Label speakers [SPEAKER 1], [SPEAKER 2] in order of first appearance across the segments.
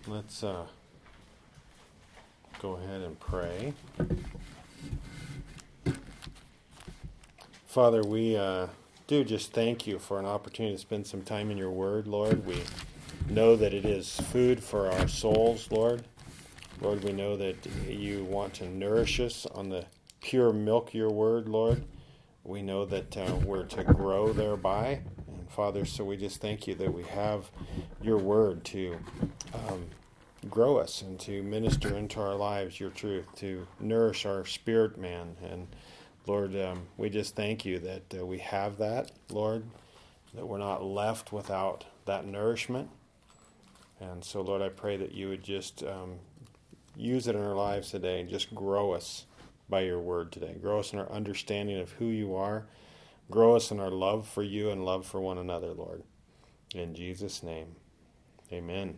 [SPEAKER 1] Let's go ahead and pray. Father, we do just thank you for an opportunity to spend some time in your word, Lord. We know that it is food for our souls, Lord. Lord, we know that you want to nourish us on the pure milk of your word, Lord. We know that we're to grow thereby. And Father, so we just thank you that we have your word to grow us and to minister into our lives your truth, to nourish our spirit man. And Lord, we just thank you that we have that, Lord, that we're not left without that nourishment. And so, Lord, I pray that you would just use it in our lives today and just grow us by your word today. Grow us in our understanding of who you are. Grow us in our love for you and love for one another, Lord. In Jesus' name, amen.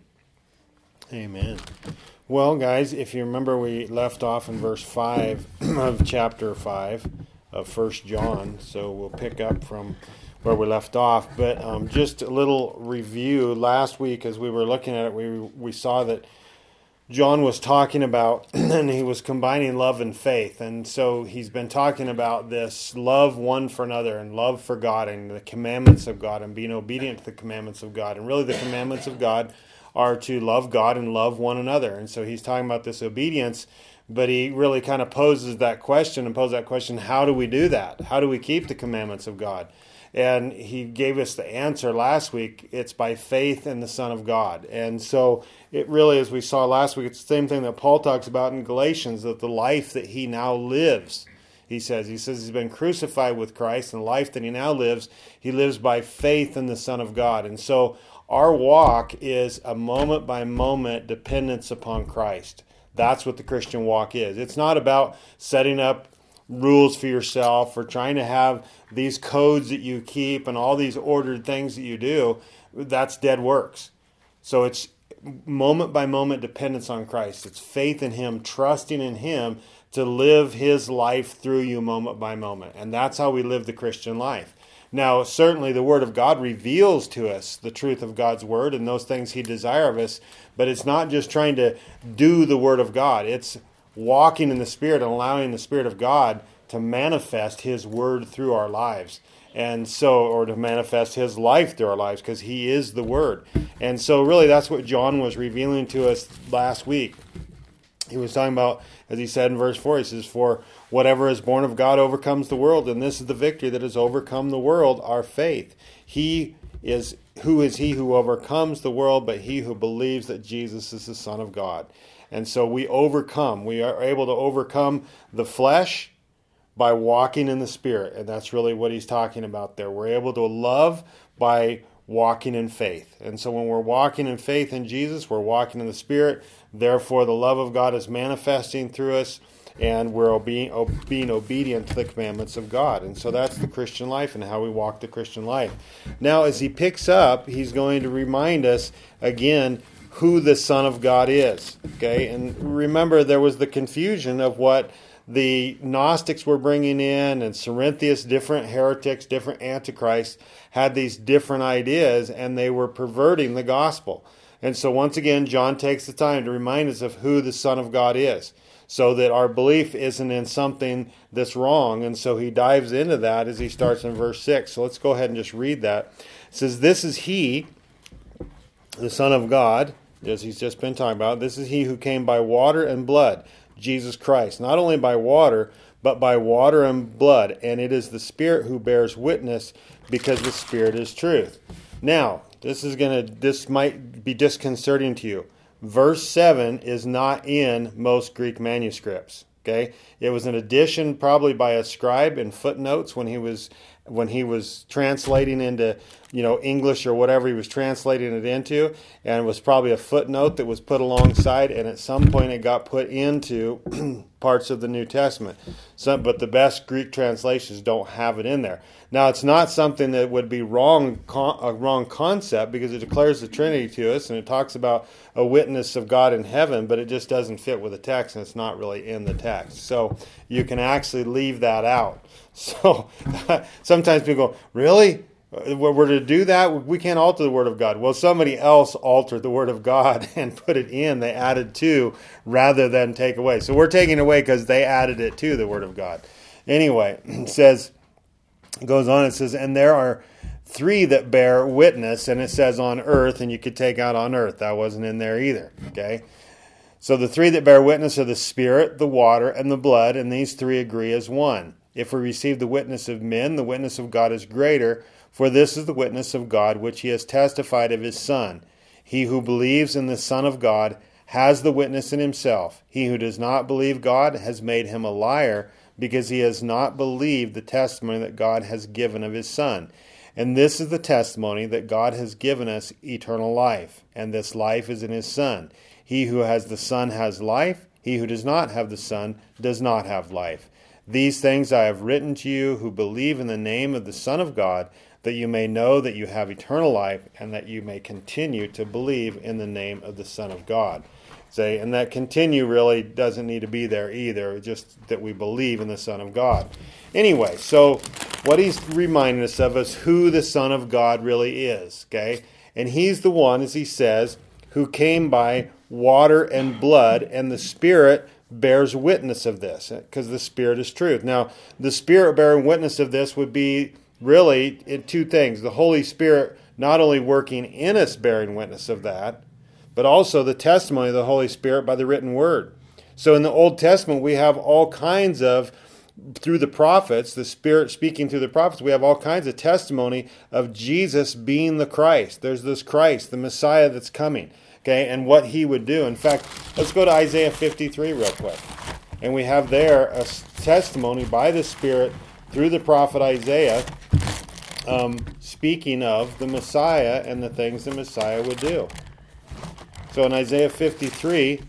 [SPEAKER 1] Amen. Well, guys, if you remember, we left off in verse 5 of chapter 5 of 1 John, so we'll pick up from where we left off. But just a little review. Last week, as we were looking at it, we saw that John was talking about, and he was combining love and faith. And so he's been talking about this love one for another and love for God and the commandments of God and being obedient to the commandments of God. And really the commandments of God are to love God and love one another. And so he's talking about this obedience, but he really kind of poses that question, how do we do that? How do we keep the commandments of God? And he gave us the answer last week. It's by faith in the Son of God. And so it really, as we saw last week, it's the same thing that Paul talks about in Galatians, that the life that he now lives, he says he's been crucified with Christ, and the life that he now lives, he lives by faith in the Son of God. And so our walk is a moment-by-moment dependence upon Christ. That's what the Christian walk is. It's not about setting up rules for yourself or trying to have these codes that you keep and all these ordered things that you do. That's dead works. So it's moment-by-moment dependence on Christ. It's faith in him, trusting in him to live his life through you moment by moment. And that's how we live the Christian life. Now, certainly the Word of God reveals to us the truth of God's Word and those things he desires of us, but it's not just trying to do the Word of God. It's walking in the Spirit and allowing the Spirit of God to manifest his Word through our lives. And so, or to manifest his life through our lives, because he is the Word. And so really that's what John was revealing to us last week. He was talking about, as he said in verse 4, he says, "For whatever is born of God overcomes the world, and this is the victory that has overcome the world, our faith. Who is he who overcomes the world but he who believes that Jesus is the Son of God?" And so we overcome. We are able to overcome the flesh by walking in the Spirit. And that's really what he's talking about there. We're able to love by walking in faith. And so when we're walking in faith in Jesus, we're walking in the Spirit. Therefore, the love of God is manifesting through us, and we're being obedient to the commandments of God. And so that's the Christian life and how we walk the Christian life. Now, as he picks up, he's going to remind us again who the Son of God is. Okay, and remember there was the confusion of what the Gnostics were bringing in, and Cerinthius, different heretics, different antichrists, had these different ideas, and they were perverting the gospel. And so once again, John takes the time to remind us of who the Son of God is, so that our belief isn't in something that's wrong. And so he dives into that as he starts in verse 6. So let's go ahead and just read that. It says, "This is he, the Son of God," as he's just been talking about. "This is he who came by water and blood, Jesus Christ, not only by water, but by water and blood. And it is the Spirit who bears witness, because the Spirit is truth." Now, this might be disconcerting to you. Verse 7 is not in most Greek manuscripts. Okay, it was an addition probably by a scribe in footnotes when he was translating into English or whatever he was translating it into, and it was probably a footnote that was put alongside, and at some point it got put into parts of the New Testament. But the best Greek translations don't have it in there. Now, it's not something that would be a wrong concept, because it declares the Trinity to us, and it talks about a witness of God in heaven, but it just doesn't fit with the text, and it's not really in the text. So you can actually leave that out. So sometimes people go, "Really? We're to do that. We can't alter the Word of God. Well, somebody else altered the Word of God and put it in. They added to rather than take away. So we're taking away because they added it to the Word of God. Anyway, it goes on, it says, and there are three that bear witness, and it says on earth, and you could take out on earth. That wasn't in there either, okay? So the three that bear witness are the Spirit, the water, and the blood, and these three agree as one. If we receive the witness of men, the witness of God is greater, for this is the witness of God which he has testified of his Son. He who believes in the Son of God has the witness in himself. He who does not believe God has made him a liar, because he has not believed the testimony that God has given of his Son. And this is the testimony that God has given us eternal life, and this life is in his Son. He who has the Son has life. He who does not have the Son does not have life. These things I have written to you who believe in the name of the Son of God, that you may know that you have eternal life, and that you may continue to believe in the name of the Son of God. And that continue really doesn't need to be there either, just that we believe in the Son of God. Anyway, so what he's reminding us of is who the Son of God really is, okay? And he's the one, as he says, who came by water and blood, and the Spirit bears witness of this, because the Spirit is truth. Now, the Spirit bearing witness of this would be really in two things. The Holy Spirit not only working in us bearing witness of that, but also the testimony of the Holy Spirit by the written word. So in the Old Testament, we have all kinds of, through the prophets, the Spirit speaking through the prophets, we have all kinds of testimony of Jesus being the Christ. There's this Christ, the Messiah that's coming, okay, and what he would do. In fact, let's go to Isaiah 53 real quick. And we have there a testimony by the Spirit through the prophet Isaiah, speaking of the Messiah and the things the Messiah would do. So in Isaiah 53,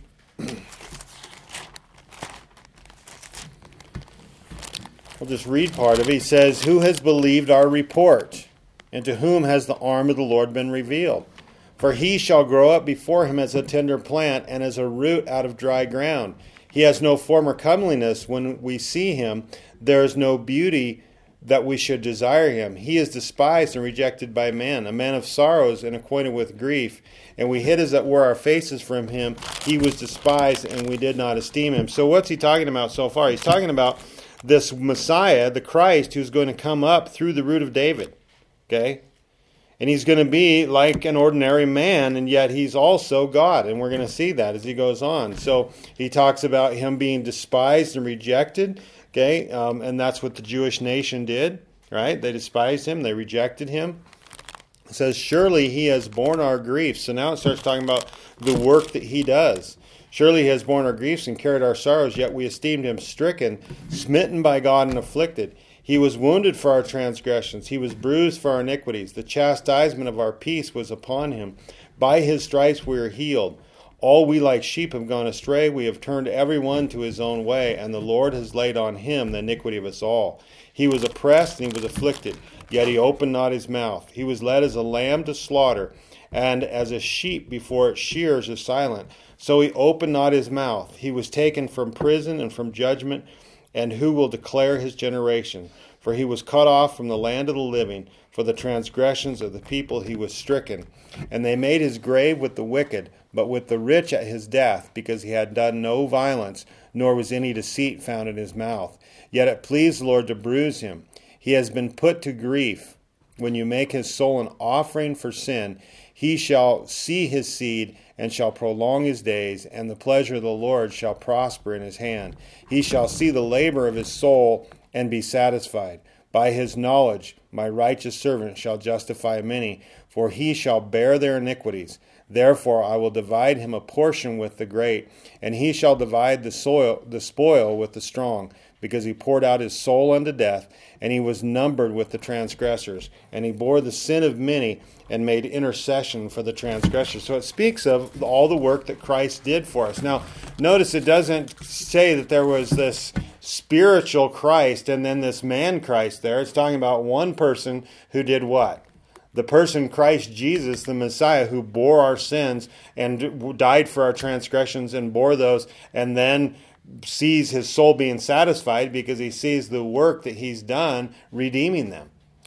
[SPEAKER 1] I'll just read part of it. He says, who has believed our report? And to whom has the arm of the Lord been revealed? For he shall grow up before him as a tender plant, and as a root out of dry ground. He has no form or comeliness when we see him. There is no beauty that we should desire him. He is despised and rejected by men, a man of sorrows and acquainted with grief. And we hid as it were our faces from him. He was despised, and we did not esteem him. So what's he talking about so far? He's talking about this Messiah, the Christ, who's going to come up through the root of David. Okay? And he's going to be like an ordinary man, and yet he's also God. And we're going to see that as he goes on. So he talks about him being despised and rejected. Okay? And that's what the Jewish nation did. Right? They despised him. They rejected him. It says, surely he has borne our griefs. So now it starts talking about the work that he does. Surely he has borne our griefs and carried our sorrows, yet we esteemed him stricken, smitten by God, and afflicted. He was wounded for our transgressions. He was bruised for our iniquities. The chastisement of our peace was upon him. By his stripes we are healed. All we like sheep have gone astray. We have turned every one to his own way, and the Lord has laid on him the iniquity of us all. He was oppressed and he was afflicted, yet he opened not his mouth. He was led as a lamb to slaughter, and as a sheep before its shearers is silent. So he opened not his mouth. He was taken from prison and from judgment, and who will declare his generation? For he was cut off from the land of the living. For the transgressions of the people he was stricken. And they made his grave with the wicked, but with the rich at his death, because he had done no violence, nor was any deceit found in his mouth. Yet it pleased the Lord to bruise him. He has been put to grief. When you make his soul an offering for sin, he shall see his seed, and shall prolong his days, and the pleasure of the Lord shall prosper in his hand. He shall see the labor of his soul, and be satisfied. By his knowledge my righteous servant shall justify many, for he shall bear their iniquities. Therefore I will divide him a portion with the great, and he shall divide the spoil with the strong, because he poured out his soul unto death, and he was numbered with the transgressors. And he bore the sin of many, and made intercession for the transgressors. So it speaks of all the work that Christ did for us. Now, notice it doesn't say that there was this spiritual Christ and then this man Christ there. It's talking about one person who did what? The person Christ Jesus, the Messiah, who bore our sins and died for our transgressions and bore those, and then sees his soul being satisfied because he sees the work that he's done redeeming them.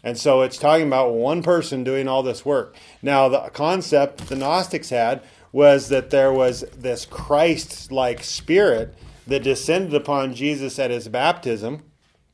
[SPEAKER 1] And so it's talking about one person doing all this work. Now, the concept the Gnostics had was that there was this Christ-like spirit that descended upon Jesus at his baptism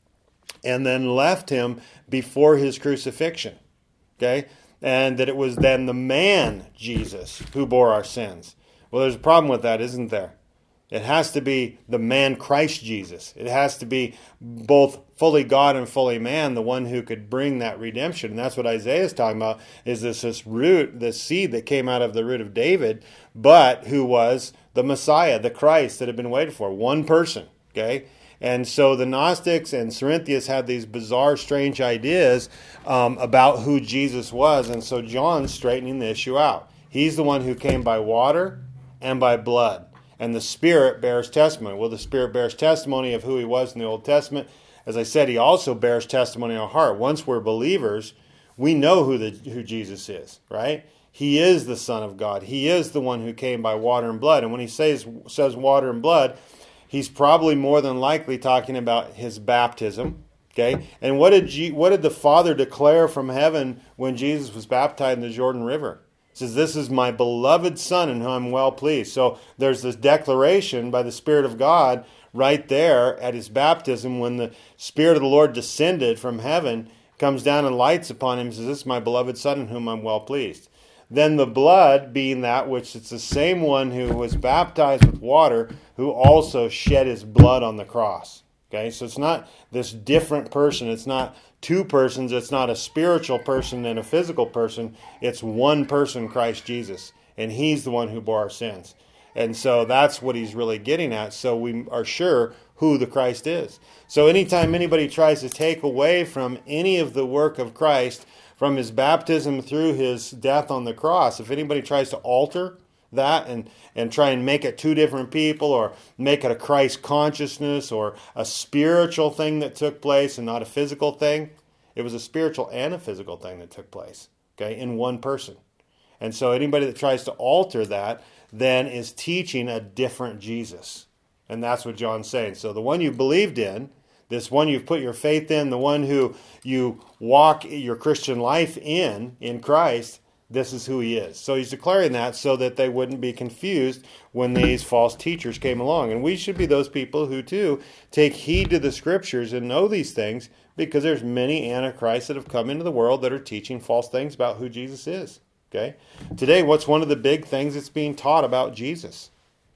[SPEAKER 1] and then left him before his crucifixion. Okay? And that it was then the man, Jesus, who bore our sins. Well, there's a problem with that, isn't there? It has to be the man Christ Jesus. It has to be both fully God and fully man, the one who could bring that redemption. And that's what Isaiah is talking about, is this root, this seed that came out of the root of David, but who was the Messiah, the Christ that had been waited for. One person, okay? And so the Gnostics and Cerinthius had these bizarre, strange ideas about who Jesus was. And so John's straightening the issue out. He's the one who came by water and by blood. And the Spirit bears testimony. Well, the Spirit bears testimony of who he was in the Old Testament. As I said, he also bears testimony in our heart. Once we're believers, we know who Jesus is, right? He is the Son of God. He is the one who came by water and blood. And when he says water and blood, he's probably more than likely talking about his baptism. Okay? And what did the Father declare from heaven when Jesus was baptized in the Jordan River? Says, "This is my beloved Son in whom I'm well pleased." So there's this declaration by the Spirit of God right there at his baptism when the Spirit of the Lord descended from heaven, comes down and lights upon him, and says, "This is my beloved Son in whom I'm well pleased." Then the blood being that which it's the same one who was baptized with water who also shed his blood on the cross. Okay, so it's not this different person. It's not two persons. It's not a spiritual person and a physical person. It's one person, Christ Jesus. And he's the one who bore our sins. And so that's what he's really getting at. So we are sure who the Christ is. So anytime anybody tries to take away from any of the work of Christ, from his baptism through his death on the cross, if anybody tries to alter that and try and make it two different people or make it a Christ consciousness or a spiritual thing that took place and not a physical thing, it was a spiritual and a physical thing that took place, okay, in one person. And so anybody that tries to alter that then is teaching a different Jesus. And that's what John's saying. So the one you believed in, this one you've put your faith in, the one who you walk your Christian life in Christ, this is who he is. So he's declaring that so that they wouldn't be confused when these false teachers came along. And we should be those people who, too, take heed to the Scriptures and know these things, because there's many antichrists that have come into the world that are teaching false things about who Jesus is. Okay? Today, what's one of the big things that's being taught about Jesus?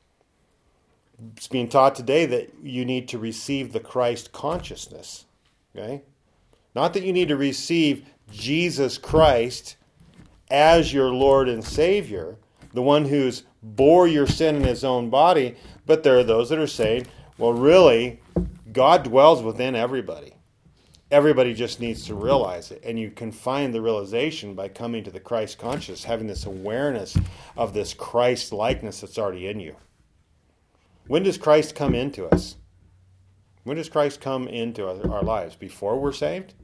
[SPEAKER 1] It's being taught today that you need to receive the Christ consciousness. Okay? Not that you need to receive Jesus Christ as your Lord and Savior, the one who's bore your sin in his own body, but there are those that are saying, well, really, God dwells within everybody. Everybody just needs to realize it, and you can find the realization by coming to the Christ consciousness, having this awareness of this Christ likeness that's already in you. When does Christ come into us? When does Christ come into our lives? Before we're saved?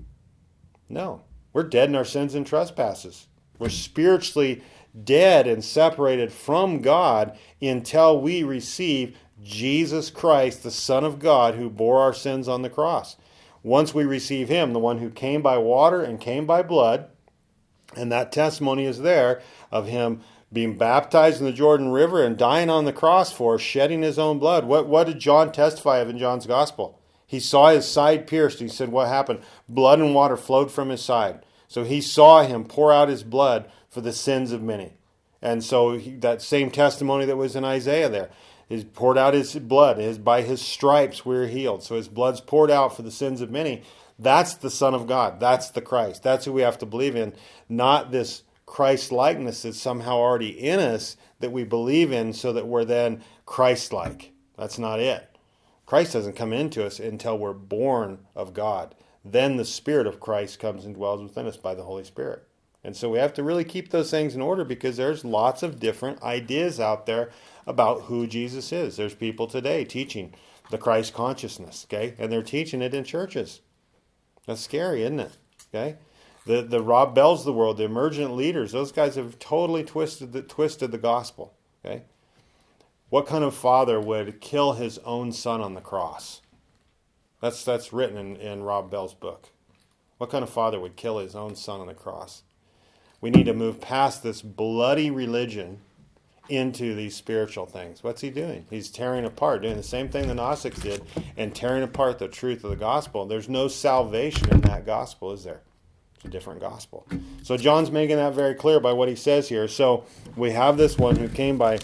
[SPEAKER 1] No. We're dead in our sins and trespasses. We're spiritually dead and separated from God until we receive Jesus Christ, the Son of God, who bore our sins on the cross. Once we receive him, the one who came by water and came by blood, and that testimony is there of him being baptized in the Jordan River and dying on the cross for us, shedding his own blood. What did John testify of in John's Gospel? He saw his side pierced. He said, what happened? Blood and water flowed from his side. So he saw him pour out his blood for the sins of many. And so that same testimony that was in Isaiah there, he poured out his blood. By his stripes we are healed. So his blood's poured out for the sins of many. That's the Son of God. That's the Christ. That's who we have to believe in, not this Christ-likeness that's somehow already in us that we believe in so that we're then Christ-like. That's not it. Christ doesn't come into us until we're born of God. Then the Spirit of Christ comes and dwells within us by the Holy Spirit. And so we have to really keep those things in order, because there's lots of different ideas out there about who Jesus is. There's people today teaching the Christ consciousness, okay? And they're teaching it in churches. That's scary, isn't it? Okay? The Rob Bells of the world, the emergent leaders, those guys have totally twisted the gospel, okay? What kind of father would kill his own son on the cross? That's written in Rob Bell's book. What kind of father would kill his own son on the cross? We need to move past this bloody religion into these spiritual things. What's he doing? He's tearing apart, doing the same thing the Gnostics did, and tearing apart the truth of the gospel. There's no salvation in that gospel, is there? It's a different gospel. So John's making that very clear by what he says here. So we have this one who came by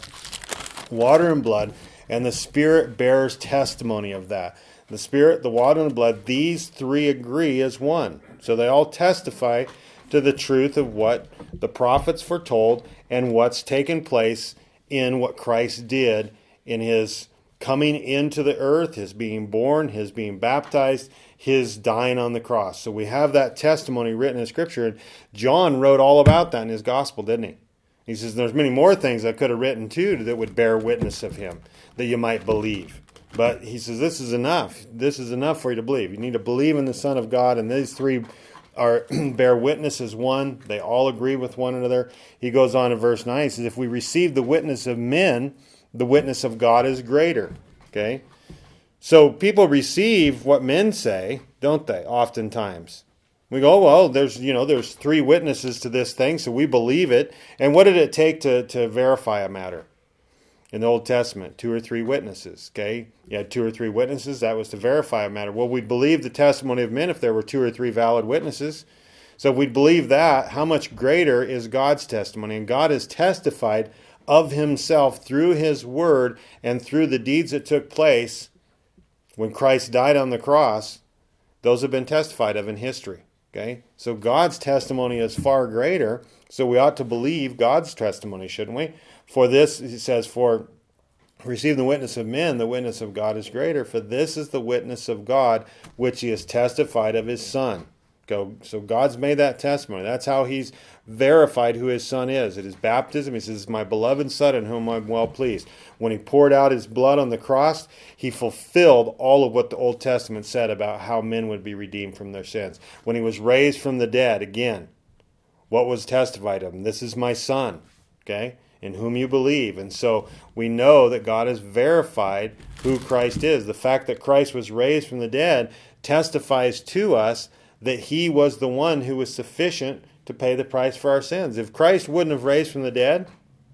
[SPEAKER 1] water and blood, and the Spirit bears testimony of that. The Spirit, the water, and the blood, these three agree as one. So they all testify to the truth of what the prophets foretold and what's taken place in what Christ did in his coming into the earth, his being born, his being baptized, his dying on the cross. So we have that testimony written in Scripture. And John wrote all about that in his gospel, didn't he? He says there's many more things I could have written too that would bear witness of him, that you might believe. But he says this is enough. This is enough for you to believe. You need to believe in the Son of God, and these three are bear witness as one. They all agree with one another. He goes on in verse 9. He says, if we receive the witness of men, the witness of God is greater. Okay? So people receive what men say, don't they, oftentimes? We go, well, there's three witnesses to this thing, so we believe it. And what did it take to verify a matter? In the Old Testament, 2 or 3 witnesses, okay? You had 2 or 3 witnesses, that was to verify a matter. Well, we'd believe the testimony of men if there were 2 or 3 valid witnesses. So if we'd believe that, how much greater is God's testimony? And God has testified of himself through his word and through the deeds that took place when Christ died on the cross. Those have been testified of in history, okay? So God's testimony is far greater, so we ought to believe God's testimony, shouldn't we? For this, he says, for receive the witness of men, the witness of God is greater. For this is the witness of God, which he has testified of his Son. So God's made that testimony. That's how he's verified who his Son is. At his baptism, he says, my beloved Son in whom I'm well pleased. When he poured out his blood on the cross, he fulfilled all of what the Old Testament said about how men would be redeemed from their sins. When he was raised from the dead, again, what was testified of him? This is my Son, okay, in whom you believe. And so we know that God has verified who Christ is. The fact that Christ was raised from the dead testifies to us that he was the one who was sufficient to pay the price for our sins. If Christ wouldn't have raised from the dead,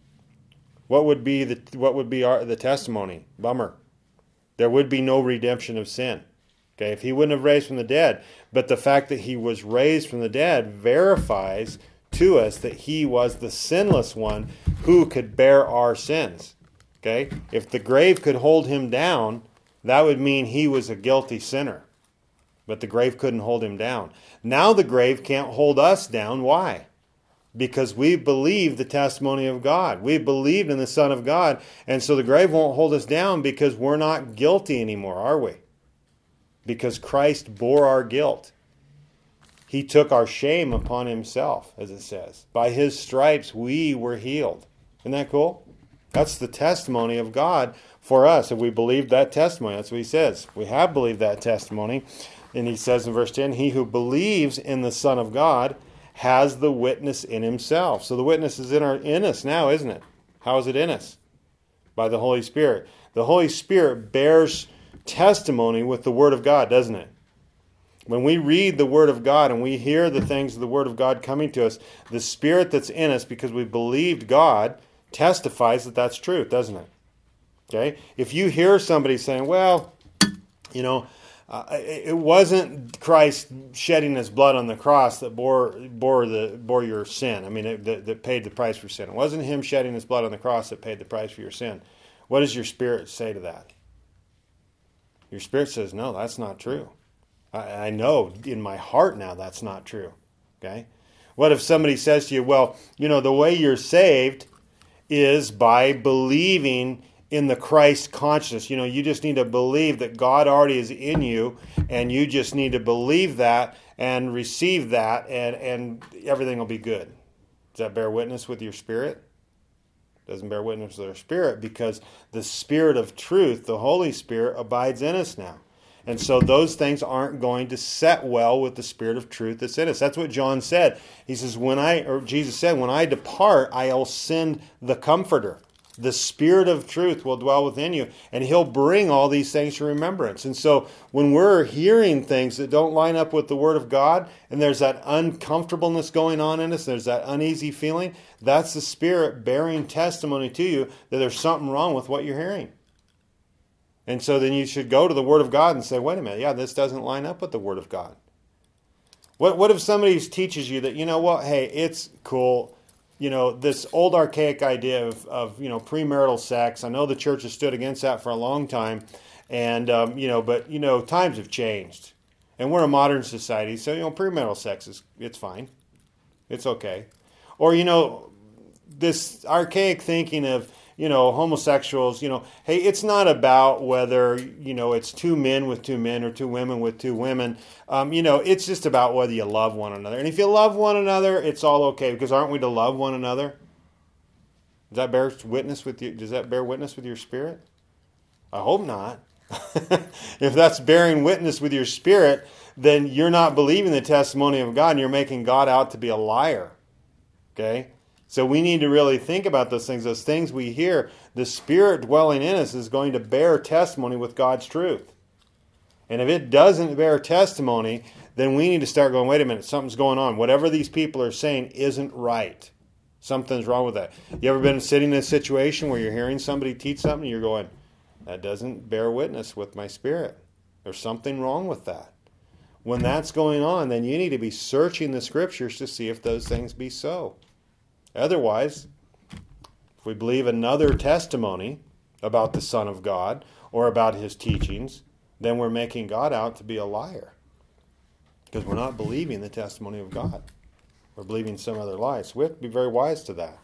[SPEAKER 1] what would be the testimony? Bummer. There would be no redemption of sin. Okay, if he wouldn't have raised from the dead. But the fact that he was raised from the dead verifies to us that he was the sinless one who could bear our sins. Okay? If the grave could hold him down, that would mean he was a guilty sinner. But the grave couldn't hold him down. Now the grave can't hold us down. Why? Because we believe the testimony of God. We believed in the Son of God. And so the grave won't hold us down because we're not guilty anymore, are we? Because Christ bore our guilt. He took our shame upon himself, as it says. By his stripes we were healed. Isn't that cool? That's the testimony of God for us. If we believe that testimony, that's what he says. We have believed that testimony. And he says in verse 10, he who believes in the Son of God has the witness in himself. So the witness is in us now, isn't it? How is it in us? By the Holy Spirit. The Holy Spirit bears testimony with the Word of God, doesn't it? When we read the Word of God and we hear the things of the Word of God coming to us, the Spirit that's in us, because we believed God, testifies that that's truth, doesn't it? Okay? If you hear somebody saying, well, it wasn't Christ shedding his blood on the cross that bore your sin. I mean, that paid the price for sin. It wasn't him shedding his blood on the cross that paid the price for your sin. What does your spirit say to that? Your spirit says, no, that's not true. I know in my heart now that's not true. Okay? What if somebody says to you, well, the way you're saved is by believing in the Christ consciousness. You just need to believe that God already is in you, and you just need to believe that and receive that, and everything will be good. Does that bear witness with your spirit? It doesn't bear witness with our spirit, because the Spirit of truth, the Holy Spirit, abides in us now. And so those things aren't going to set well with the Spirit of truth that's in us. That's what John said. He says, Jesus said, when I depart, I'll send the Comforter. The Spirit of truth will dwell within you, and He'll bring all these things to remembrance. And so when we're hearing things that don't line up with the Word of God, and there's that uncomfortableness going on in us, there's that uneasy feeling, that's the Spirit bearing testimony to you that there's something wrong with what you're hearing. And so then you should go to the Word of God and say, wait a minute, yeah, this doesn't line up with the Word of God. What if somebody teaches you that, you know what, hey, it's cool, this old archaic idea of premarital sex. I know the church has stood against that for a long time, and but times have changed, and we're a modern society, so premarital sex it's fine, it's okay, or this archaic thinking of homosexuals. Hey, it's not about whether it's two men with two men or two women with two women. It's just about whether you love one another. And if you love one another, it's all okay, because aren't we to love one another? Does that bear witness with you? Does that bear witness with your spirit? I hope not. If that's bearing witness with your spirit, then you're not believing the testimony of God, and you're making God out to be a liar. Okay? So we need to really think about those things we hear. The Spirit dwelling in us is going to bear testimony with God's truth. And if it doesn't bear testimony, then we need to start going, wait a minute, something's going on. Whatever these people are saying isn't right. Something's wrong with that. You ever been sitting in a situation where you're hearing somebody teach something and you're going, that doesn't bear witness with my spirit. There's something wrong with that. When that's going on, then you need to be searching the Scriptures to see if those things be so. Otherwise, if we believe another testimony about the Son of God or about His teachings, then we're making God out to be a liar, because we're not believing the testimony of God. We're believing some other lie. So we have to be very wise to that.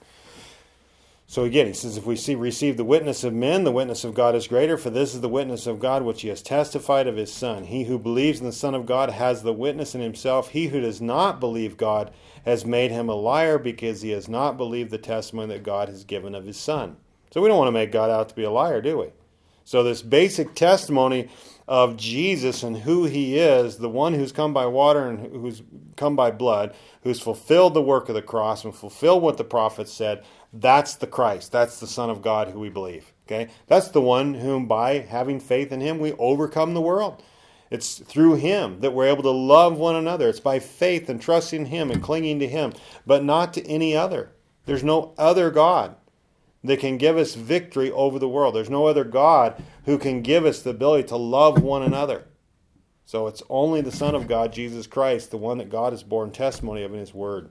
[SPEAKER 1] So again, he says, if we receive the witness of men, the witness of God is greater, for this is the witness of God which He has testified of His Son. He who believes in the Son of God has the witness in himself. He who does not believe God has made him a liar, because he has not believed the testimony that God has given of His Son. So we don't want to make God out to be a liar, do we? So this basic testimony of Jesus and who He is, the one who's come by water and who's come by blood, who's fulfilled the work of the cross and fulfilled what the prophets said, that's the Christ. That's the Son of God who we believe. Okay? That's the one whom, by having faith in Him, we overcome the world. It's through Him that we're able to love one another. It's by faith and trusting Him and clinging to Him, but not to any other. There's no other God that can give us victory over the world. There's no other God who can give us the ability to love one another. So it's only the Son of God, Jesus Christ, the one that God has borne testimony of in His Word.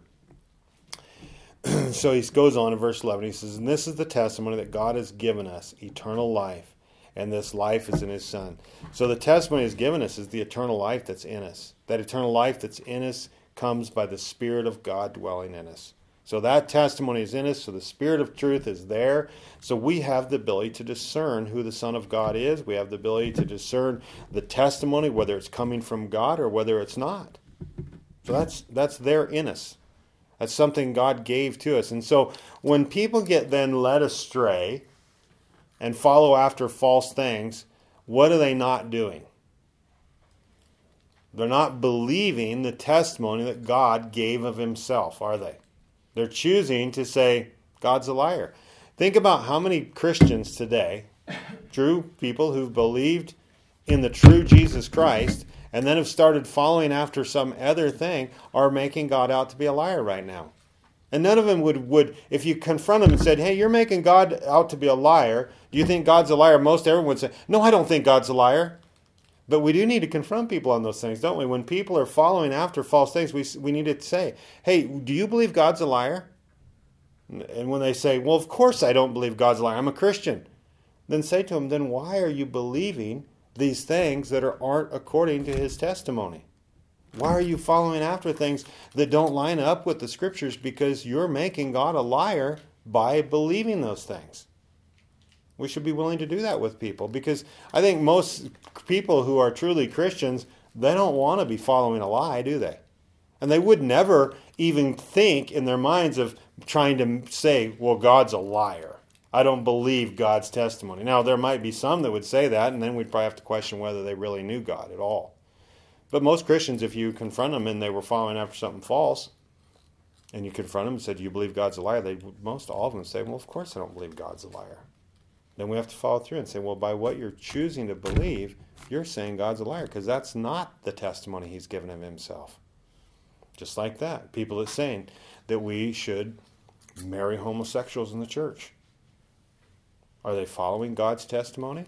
[SPEAKER 1] So he goes on in verse 11. He says, and this is the testimony that God has given us, eternal life, and this life is in His Son. So the testimony He's given us is the eternal life that's in us. That eternal life that's in us comes by the Spirit of God dwelling in us. So that testimony is in us, so the Spirit of truth is there. So we have the ability to discern who the Son of God is. We have the ability to discern the testimony, whether it's coming from God or whether it's not. So that's there in us. That's something God gave to us. And so when people get then led astray and follow after false things, what are they not doing? They're not believing the testimony that God gave of Himself, are they? They're choosing to say, God's a liar. Think about how many Christians today, true people who've believed in the true Jesus Christ, and then have started following after some other thing, are making God out to be a liar right now. And none of them would, if you confront them and said, hey, you're making God out to be a liar, do you think God's a liar? Most everyone would say, no, I don't think God's a liar. But we do need to confront people on those things, don't we? When people are following after false things, we need to say, hey, do you believe God's a liar? And when they say, well, of course I don't believe God's a liar, I'm a Christian. Then say to them, then why are you believing these things that aren't according to His testimony? Why are you following after things that don't line up with the Scriptures? Because you're making God a liar by believing those things. We should be willing to do that with people, because I think most people who are truly Christians, they don't want to be following a lie, do they? And they would never even think in their minds of trying to say, well, God's a liar. I don't believe God's testimony. Now, there might be some that would say that, and then we'd probably have to question whether they really knew God at all. But most Christians, if you confront them and they were following after something false, and you confront them and said, do you believe God's a liar? They most all of them say, well, of course I don't believe God's a liar. Then we have to follow through and say, well, by what you're choosing to believe, you're saying God's a liar, because that's not the testimony he's given of himself. Just like that. People are saying that we should marry homosexuals in the church. Are they following God's testimony?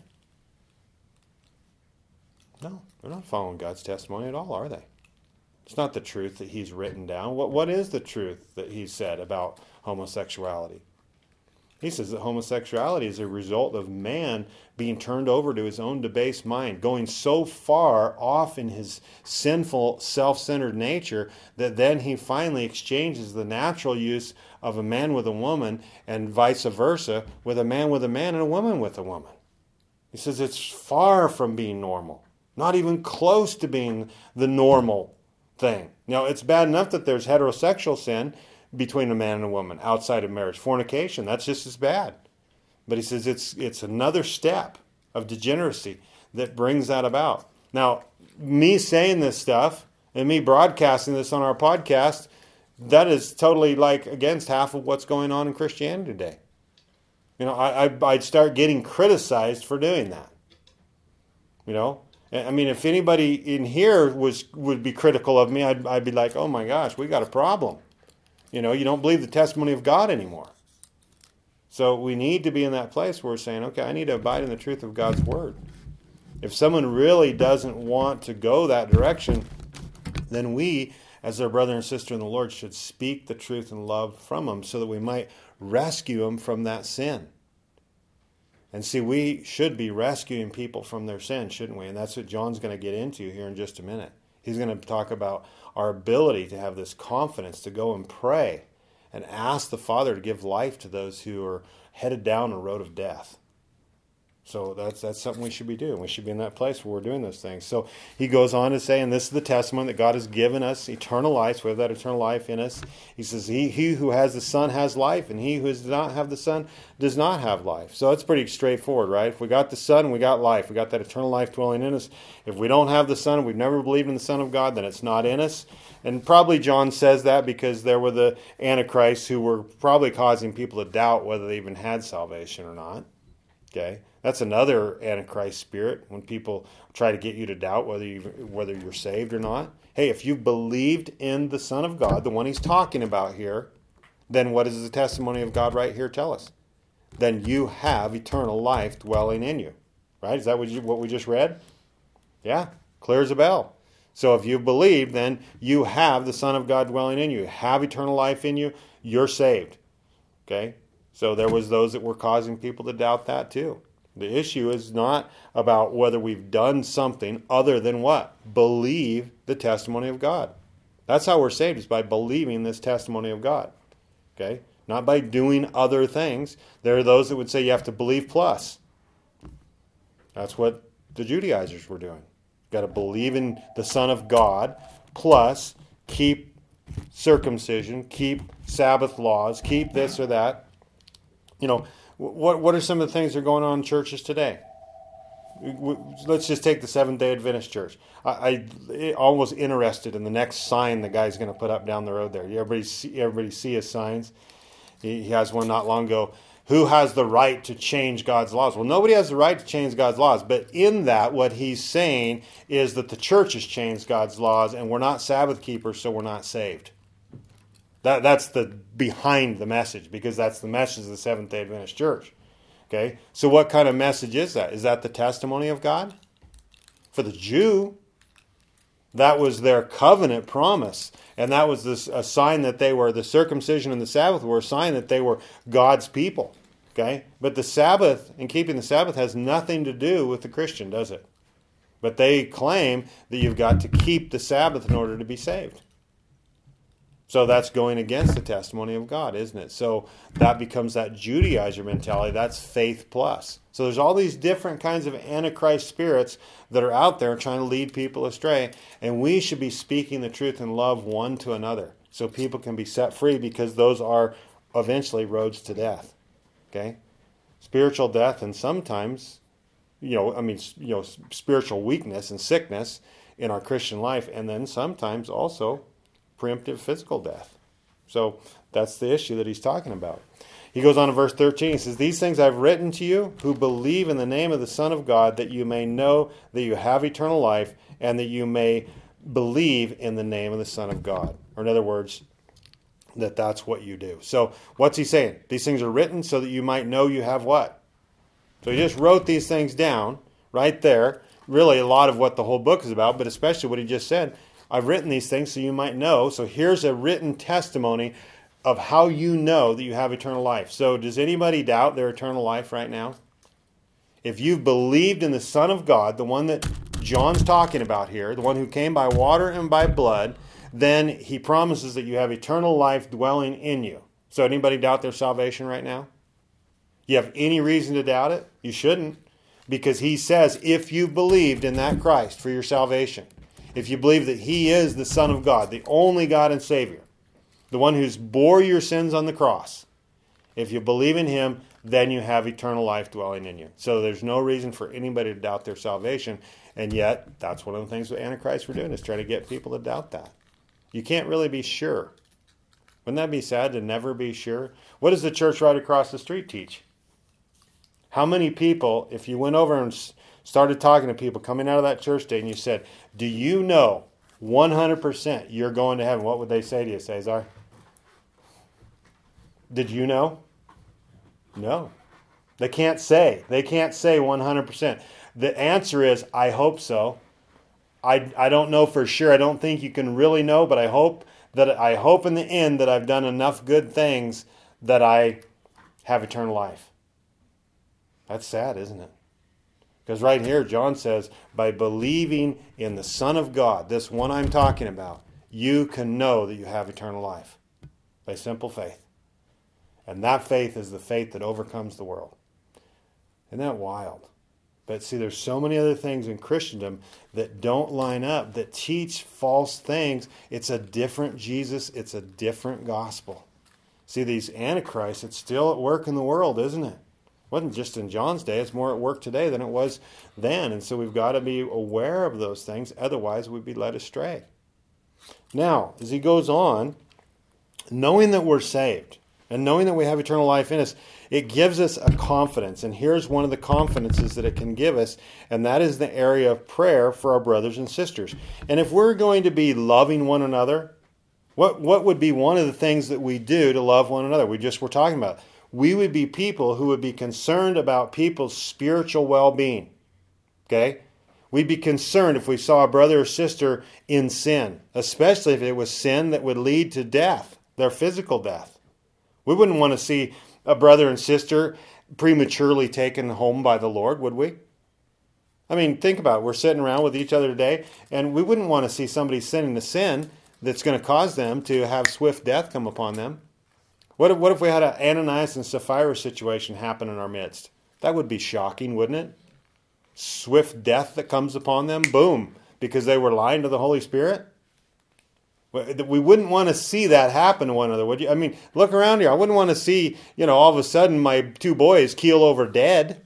[SPEAKER 1] No, they're not following God's testimony at all, are they? It's not the truth that he's written down. What is the truth that he said about homosexuality? He says that homosexuality is a result of man being turned over to his own debased mind, going so far off in his sinful, self-centered nature that then he finally exchanges the natural use of a man with a woman and vice versa, with a man and a woman with a woman. He says it's far from being normal, not even close to being the normal thing. Now, it's bad enough that there's heterosexual sin between a man and a woman outside of marriage. Fornication, that's just as bad. But he says it's another step of degeneracy that brings that about. Now, me saying this stuff and me broadcasting this on our podcast, that is totally like against half of what's going on in Christianity today. You know, I'd start getting criticized for doing that. You know, I mean, if anybody in here would be critical of me, I'd be like, oh my gosh, we got a problem. You know, you don't believe the testimony of God anymore. So we need to be in that place where we're saying, okay, I need to abide in the truth of God's word. If someone really doesn't want to go that direction, then we, as their brother and sister in the Lord, should speak the truth and love from them so that we might rescue them from that sin. And see, we should be rescuing people from their sin, shouldn't we? And that's what John's going to get into here in just a minute. He's going to talk about our ability to have this confidence to go and pray and ask the Father to give life to those who are headed down a road of death. So that's something we should be doing. We should be in that place where we're doing those things. So he goes on to say, and this is the testimony that God has given us, eternal life. So we have that eternal life in us. He says, he who has the Son has life, and he who does not have the Son does not have life. So it's pretty straightforward, right? If we got the Son, we got life. We got that eternal life dwelling in us. If we don't have the Son, we've never believed in the Son of God, then it's not in us. And probably John says that because there were the Antichrists who were probably causing people to doubt whether they even had salvation or not. Okay? That's another Antichrist spirit, when people try to get you to doubt whether you're saved or not. Hey, if you've believed in the Son of God, the one he's talking about here, then what does the testimony of God right here tell us? Then you have eternal life dwelling in you. Right? Is that what we just read? Yeah, clear as a bell. So if you believe, then you have the Son of God dwelling in you. You have eternal life in you. You're saved. Okay? So there was those that were causing people to doubt that too. The issue is not about whether we've done something other than what? Believe the testimony of God. That's how we're saved, is by believing this testimony of God. Okay? Not by doing other things. There are those that would say you have to believe plus. That's what the Judaizers were doing. You've got to believe in the Son of God plus keep circumcision, keep Sabbath laws, keep this or that. You know, what are some of the things that are going on in churches today? Let's just take the Seventh-day Adventist church. I'm almost interested in the next sign the guy's going to put up down the road there. Everybody see his signs? He has one not long ago. Who has the right to change God's laws? Well, nobody has the right to change God's laws. But in that, what he's saying is that the church has changed God's laws, and we're not Sabbath keepers, so we're not saved. That's the behind the message, because that's the message of the Seventh-day Adventist church. Okay, so what kind of message is that? Is that the testimony of God? For the Jew, that was their covenant promise, and that was a sign that they were, the circumcision and the Sabbath were a sign that they were God's people. Okay, but the Sabbath and keeping the Sabbath has nothing to do with the Christian, does it? But they claim that you've got to keep the Sabbath in order to be saved. So that's going against the testimony of God, isn't it? So that becomes that Judaizer mentality. That's faith plus. So there's all these different kinds of Antichrist spirits that are out there trying to lead people astray. And we should be speaking the truth in love one to another so people can be set free, because those are eventually roads to death. Okay? Spiritual death, and sometimes, spiritual weakness and sickness in our Christian life, and then sometimes also preemptive physical death. So that's the issue that he's talking about. He goes on to verse 13. He says, "These things I've written to you who believe in the name of the Son of God, that you may know that you have eternal life, and that you may believe in the name of the Son of God." Or in other words, that's what you do. So what's he saying? These things are written so that you might know you have what? So he just wrote these things down right there. Really a lot of what the whole book is about, but especially what he just said. I've written these things so you might know. So here's a written testimony of how you know that you have eternal life. So does anybody doubt their eternal life right now? If you've believed in the Son of God, the one that John's talking about here, the one who came by water and by blood, then he promises that you have eternal life dwelling in you. So anybody doubt their salvation right now? You have any reason to doubt it? You shouldn't. Because he says, if you believed in that Christ for your salvation, if you believe that he is the Son of God, the only God and Savior, the one who's bore your sins on the cross, if you believe in him, then you have eternal life dwelling in you. So there's no reason for anybody to doubt their salvation. And yet, that's one of the things that Antichrist were doing, is trying to get people to doubt that. You can't really be sure. Wouldn't that be sad to never be sure? What does the church right across the street teach? How many people, if you went over and started talking to people coming out of that church day and you said, do you know 100% you're going to heaven? What would they say to you, Cesar? Did you know? No. They can't say. They can't say 100%. The answer is, I hope so. I don't know for sure. I don't think you can really know, but I hope in the end that I've done enough good things that I have eternal life. That's sad, isn't it? Because right here, John says, by believing in the Son of God, this one I'm talking about, you can know that you have eternal life by simple faith. And that faith is the faith that overcomes the world. Isn't that wild? But see, there's so many other things in Christendom that don't line up, that teach false things. It's a different Jesus. It's a different gospel. See, these antichrists, it's still at work in the world, isn't it? It wasn't just in John's day. It's more at work today than it was then. And so we've got to be aware of those things. Otherwise, we'd be led astray. Now, as he goes on, knowing that we're saved and knowing that we have eternal life in us, it gives us a confidence. And here's one of the confidences that it can give us, and that is the area of prayer for our brothers and sisters. And if we're going to be loving one another, what would be one of the things that we do to love one another? We're talking about. We would be people who would be concerned about people's spiritual well-being. Okay? We'd be concerned if we saw a brother or sister in sin, especially if it was sin that would lead to death, their physical death. We wouldn't want to see a brother and sister prematurely taken home by the Lord, would we? I mean, think about it. We're sitting around with each other today, and we wouldn't want to see somebody sinning a sin that's going to cause them to have swift death come upon them. What if we had an Ananias and Sapphira situation happen in our midst? That would be shocking, wouldn't it? Swift death that comes upon them, boom, because they were lying to the Holy Spirit? We wouldn't want to see that happen to one another, would you? I mean, look around here. I wouldn't want to see, all of a sudden my two boys keel over dead.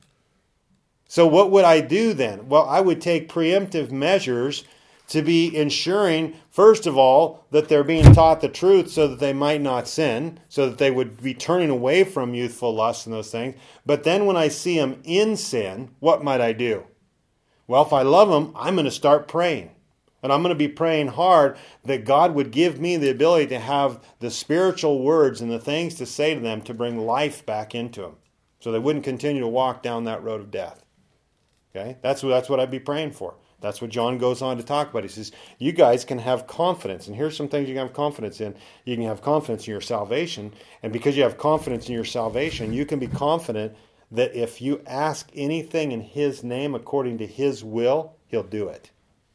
[SPEAKER 1] So what would I do then? Well, I would take preemptive measures to be ensuring, first of all, that they're being taught the truth so that they might not sin, so that they would be turning away from youthful lusts and those things. But then when I see them in sin, what might I do? Well, if I love them, I'm going to start praying. And I'm going to be praying hard that God would give me the ability to have the spiritual words and the things to say to them to bring life back into them, so they wouldn't continue to walk down that road of death. Okay? That's what I'd be praying for. That's what John goes on to talk about. He says, you guys can have confidence. And here's some things you can have confidence in. You can have confidence in your salvation. And because you have confidence in your salvation, you can be confident that if you ask anything in his name according to his will, he'll do it.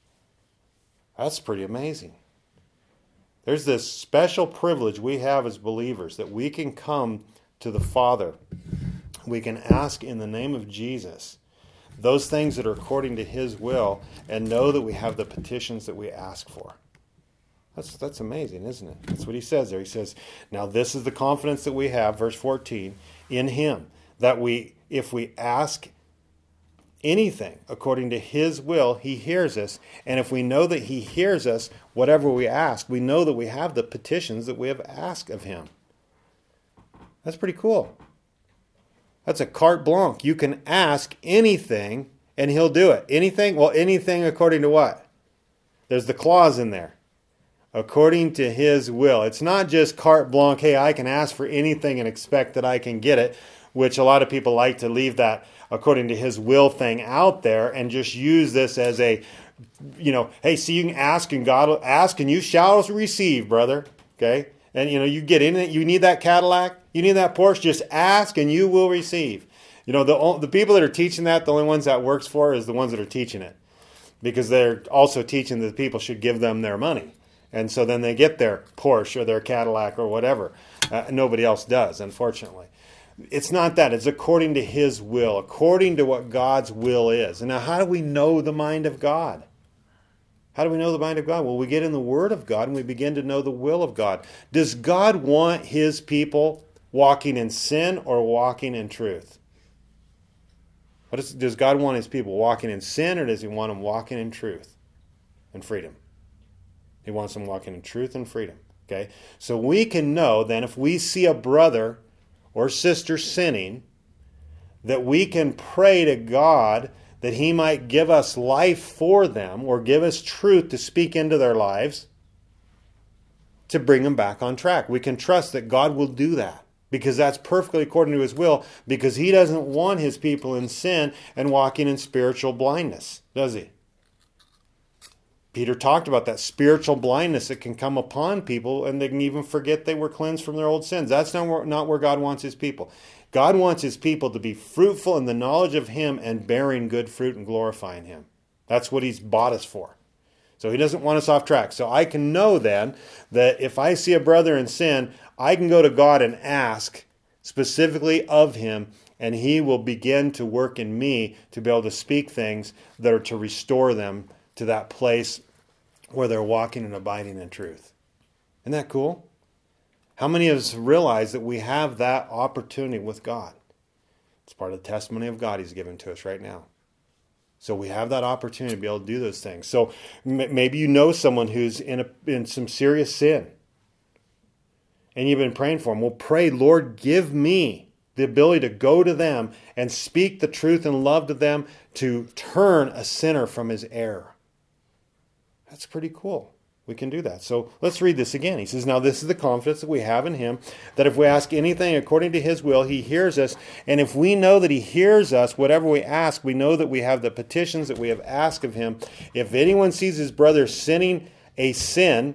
[SPEAKER 1] That's pretty amazing. There's this special privilege we have as believers that we can come to the Father. We can ask in the name of Jesus those things that are according to his will and know that we have the petitions that we ask for. That's amazing, isn't it? That's what he says there. He says, now this is the confidence that we have, verse 14, in him, that if we ask anything according to his will, he hears us. And if we know that he hears us, whatever we ask, we know that we have the petitions that we have asked of him. That's pretty cool. That's a carte blanche. You can ask anything and he'll do it. Anything? Well, anything according to what? There's the clause in there. According to his will. It's not just carte blanche, hey, I can ask for anything and expect that I can get it, which a lot of people like to leave that according to his will thing out there and just use this as a, hey, see, you can ask and God will ask and you shall receive, brother. Okay? And, you get in it. You need that Cadillac. You need that Porsche. Just ask and you will receive. The people that are teaching that, the only ones that works for is the ones that are teaching it. Because they're also teaching that people should give them their money. And so then they get their Porsche or their Cadillac or whatever. Nobody else does, unfortunately. It's not that. It's according to his will, according to what God's will is. And now how do we know the mind of God? How do we know the mind of God? Well, we get in the Word of God and we begin to know the will of God. Does God want his people walking in sin or walking in truth? Does God want his people walking in sin, or does he want them walking in truth and freedom? He wants them walking in truth and freedom. Okay? So we can know then if we see a brother or sister sinning, that we can pray to God that he might give us life for them or give us truth to speak into their lives to bring them back on track. We can trust that God will do that. Because that's perfectly according to his will, because he doesn't want his people in sin and walking in spiritual blindness, does he? Peter talked about that spiritual blindness that can come upon people and they can even forget they were cleansed from their old sins. That's not where God wants his people. God wants his people to be fruitful in the knowledge of him and bearing good fruit and glorifying him. That's what he's bought us for. So he doesn't want us off track. So I can know then that if I see a brother in sin, I can go to God and ask specifically of him, and he will begin to work in me to be able to speak things that are to restore them to that place where they're walking and abiding in truth. Isn't that cool? How many of us realize that we have that opportunity with God? It's part of the testimony of God he's given to us right now. So we have that opportunity to be able to do those things. So maybe you know someone who's in some serious sin. And you've been praying for them. Well, pray, Lord, give me the ability to go to them and speak the truth and love to them to turn a sinner from his error. That's pretty cool. We can do that. So let's read this again. He says, now this is the confidence that we have in him, that if we ask anything according to his will, he hears us. And if we know that he hears us, whatever we ask, we know that we have the petitions that we have asked of him. If anyone sees his brother sinning a sin,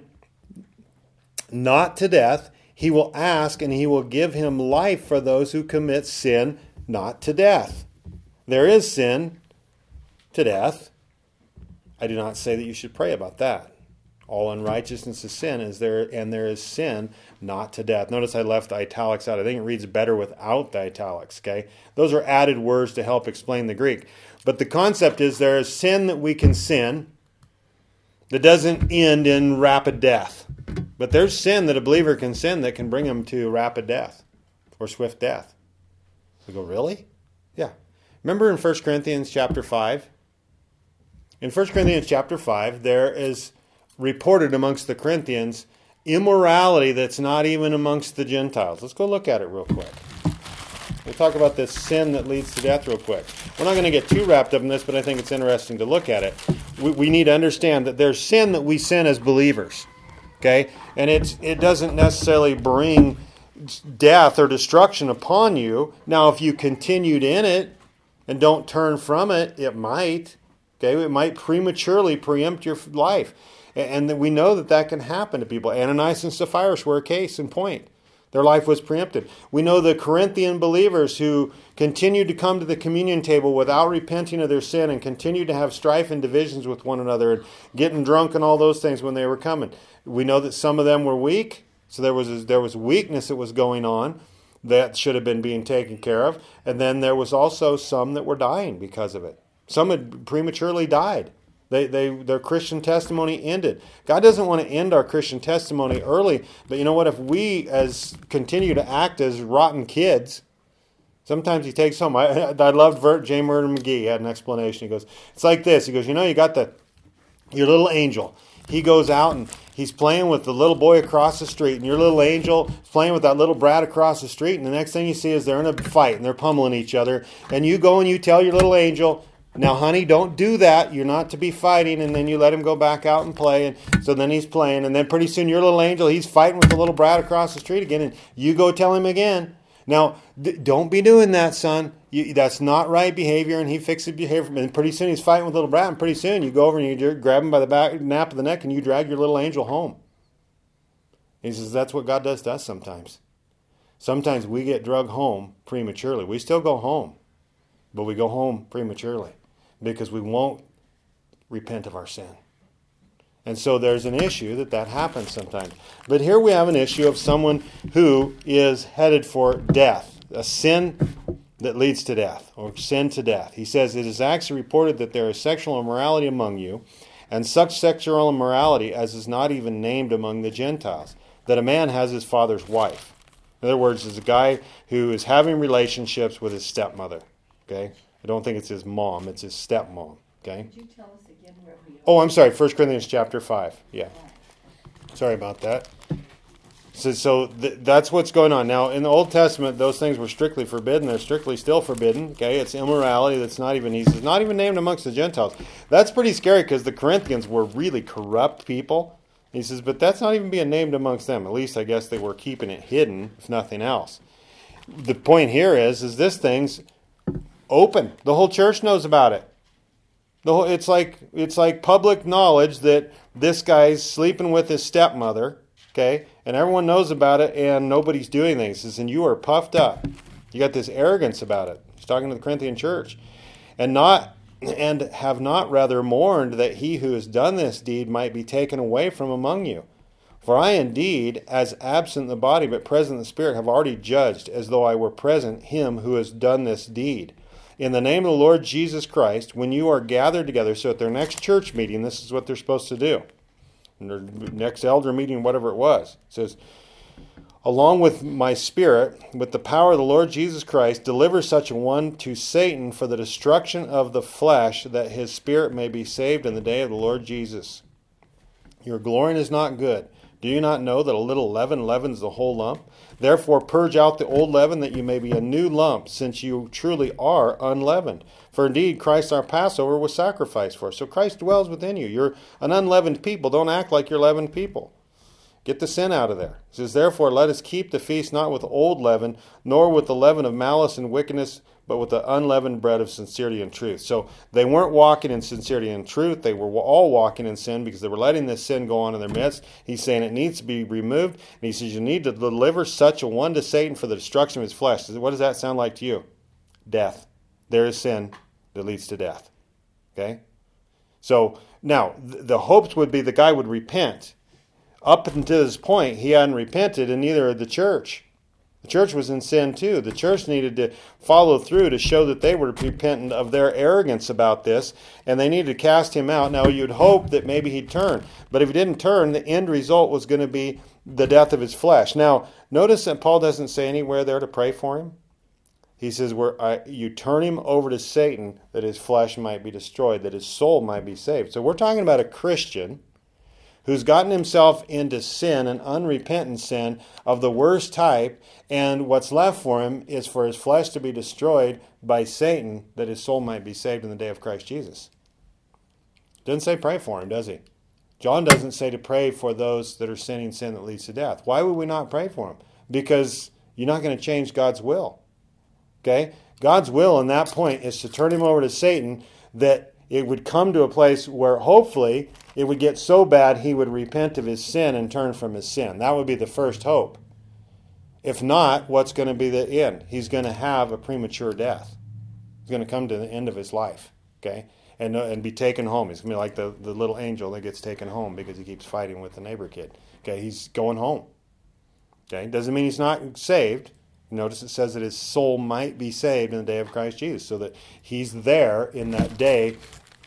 [SPEAKER 1] not to death, he will ask and he will give him life for those who commit sin, not to death. There is sin to death. I do not say that you should pray about that. All unrighteousness is sin, and there is sin not to death. Notice I left the italics out. I think it reads better without the italics, okay? Those are added words to help explain the Greek. But the concept is there is sin that we can sin that doesn't end in rapid death. But there's sin that a believer can sin that can bring him to rapid death or swift death. We go, really? Yeah. Remember in 1 Corinthians chapter 5? In 1 Corinthians chapter 5, there is reported amongst the Corinthians immorality that's not even amongst the Gentiles. Let's go look at it real quick. We'll talk about this sin that leads to death real quick. We're not going to get too wrapped up in this, but I think it's interesting to look at it. We need to understand that there's sin that we sin as believers. Okay? And it doesn't necessarily bring death or destruction upon you. Now, if you continued in it and don't turn from it, it might. Okay? It might prematurely preempt your life. And we know that can happen to people. Ananias and Sapphira were a case in point. Their life was preempted. We know the Corinthian believers who continued to come to the communion table without repenting of their sin and continued to have strife and divisions with one another and getting drunk and all those things when they were coming. We know that some of them were weak, so there was weakness that was going on that should have been being taken care of. And then there was also some that were dying because of it. Some had prematurely died. Their Christian testimony ended. God doesn't want to end our Christian testimony early, but you know what? If we continue to act as rotten kids, Sometimes he takes home. I loved J. Murder McGee. He had an explanation. He goes, it's like this. He goes, you got your little angel. He goes out and he's playing with the little boy across the street, and your little angel is playing with that little brat across the street, and the next thing you see is they're in a fight and they're pummeling each other, and you go and you tell your little angel, now honey, don't do that, you're not to be fighting, and then you let him go back out and play, and so then he's playing, and then pretty soon your little angel, he's fighting with the little brat across the street again, and you go tell him again. Now, don't be doing that, son. That's not right behavior, and he fixes behavior. And pretty soon he's fighting with little brat, and pretty soon you go over and you grab him by the back, nape of the neck, and you drag your little angel home. He says that's what God does to us sometimes. Sometimes we get dragged home prematurely. We still go home, but we go home prematurely because we won't repent of our sin. And so there's an issue that happens sometimes. But here we have an issue of someone who is headed for death, a sin that leads to death, or sin to death. He says, it is actually reported that there is sexual immorality among you, and such sexual immorality as is not even named among the Gentiles, that a man has his father's wife. In other words, there's a guy who is having relationships with his stepmother. Okay? I don't think it's his mom, it's his stepmom. Okay?
[SPEAKER 2] Could you tell us again where we are?
[SPEAKER 1] Oh, I'm sorry, 1 Corinthians chapter 5. Yeah. Sorry about that. So that's what's going on. Now, in the Old Testament, those things were strictly forbidden. They're strictly still forbidden. Okay, it's immorality that's not even, he says, not even named amongst the Gentiles. That's pretty scary because the Corinthians were really corrupt people. He says, but that's not even being named amongst them. At least I guess they were keeping it hidden, if nothing else. The point here is this thing's open. The whole church knows about it. It's like public knowledge that this guy's sleeping with his stepmother, okay, and everyone knows about it, and nobody's doing things. He says, and you are puffed up. You got this arrogance about it. He's talking to the Corinthian church, and have not rather mourned that he who has done this deed might be taken away from among you. For I indeed, as absent in the body but present in the spirit, have already judged, as though I were present, him who has done this deed. In the name of the Lord Jesus Christ, when you are gathered together, so at their next church meeting, this is what they're supposed to do. In their next elder meeting, whatever it was. It says, along with my spirit, with the power of the Lord Jesus Christ, deliver such a one to Satan for the destruction of the flesh, that his spirit may be saved in the day of the Lord Jesus. Your glorying is not good. Do you not know that a little leaven leavens the whole lump? Therefore purge out the old leaven, that you may be a new lump, since you truly are unleavened. For indeed Christ our Passover was sacrificed for us. So Christ dwells within you. You're an unleavened people. Don't act like you're leavened people. Get the sin out of there. It says, therefore let us keep the feast not with old leaven, nor with the leaven of malice and wickedness, but with the unleavened bread of sincerity and truth. So they weren't walking in sincerity and truth. They were all walking in sin because they were letting this sin go on in their midst. He's saying it needs to be removed. And he says you need to deliver such a one to Satan for the destruction of his flesh. What does that sound like to you? Death. There is sin that leads to death. Okay? So now the hopes would be the guy would repent. Up until this point, he hadn't repented, and neither had the church. The church was in sin too. The church needed to follow through to show that they were repentant of their arrogance about this, and they needed to cast him out. Now, you'd hope that maybe he'd turn, but if he didn't turn, the end result was going to be the death of his flesh. Now, notice that Paul doesn't say anywhere there to pray for him. He says, you turn him over to Satan that his flesh might be destroyed, that his soul might be saved. So we're talking about a Christian who's gotten himself into sin, an unrepentant sin of the worst type, and what's left for him is for his flesh to be destroyed by Satan, that his soul might be saved in the day of Christ Jesus. Doesn't say pray for him, does he? John doesn't say to pray for those that are sinning sin that leads to death. Why would we not pray for them? Because you're not going to change God's will. Okay? God's will in that point is to turn him over to Satan, that it would come to a place where hopefully it would get so bad he would repent of his sin and turn from his sin. That would be the first hope. If not, what's going to be the end? He's going to have a premature death. He's going to come to the end of his life, okay, and be taken home. He's going to be like the little angel that gets taken home because he keeps fighting with the neighbor kid. Okay, he's going home. Okay, doesn't mean he's not saved. Notice it says that his soul might be saved in the day of Christ Jesus, so that he's there in that day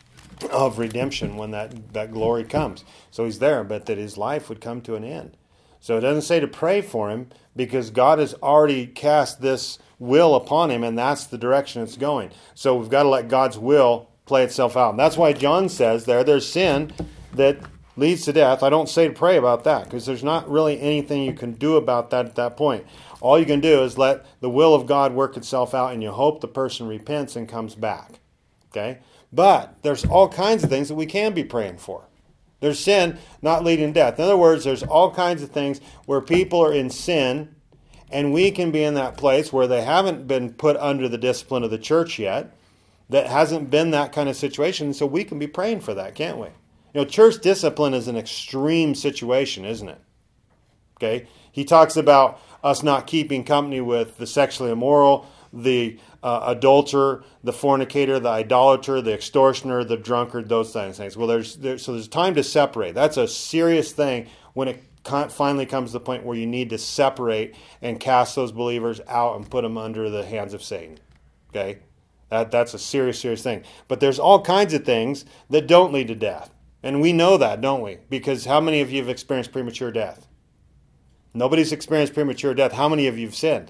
[SPEAKER 1] of redemption when that glory comes. So he's there, but that his life would come to an end. So it doesn't say to pray for him because God has already cast this will upon him, and that's the direction it's going. So we've got to let God's will play itself out. And that's why John says there's sin that leads to death. I don't say to pray about that because there's not really anything you can do about that at that point. All you can do is let the will of God work itself out, and you hope the person repents and comes back. Okay? But there's all kinds of things that we can be praying for. There's sin not leading to death. In other words, there's all kinds of things where people are in sin, and we can be in that place where they haven't been put under the discipline of the church yet, that hasn't been that kind of situation, so we can be praying for that, can't we? You know, church discipline is an extreme situation, isn't it? Okay? He talks about us not keeping company with the sexually immoral, the adulterer, the fornicator, the idolater, the extortioner, the drunkard, those kinds of things. Well, there's time to separate. That's a serious thing when it finally comes to the point where you need to separate and cast those believers out and put them under the hands of Satan. Okay? That's a serious, serious thing. But there's all kinds of things that don't lead to death. And we know that, don't we? Because how many of you have experienced premature death? Nobody's experienced premature death. How many of you have sinned?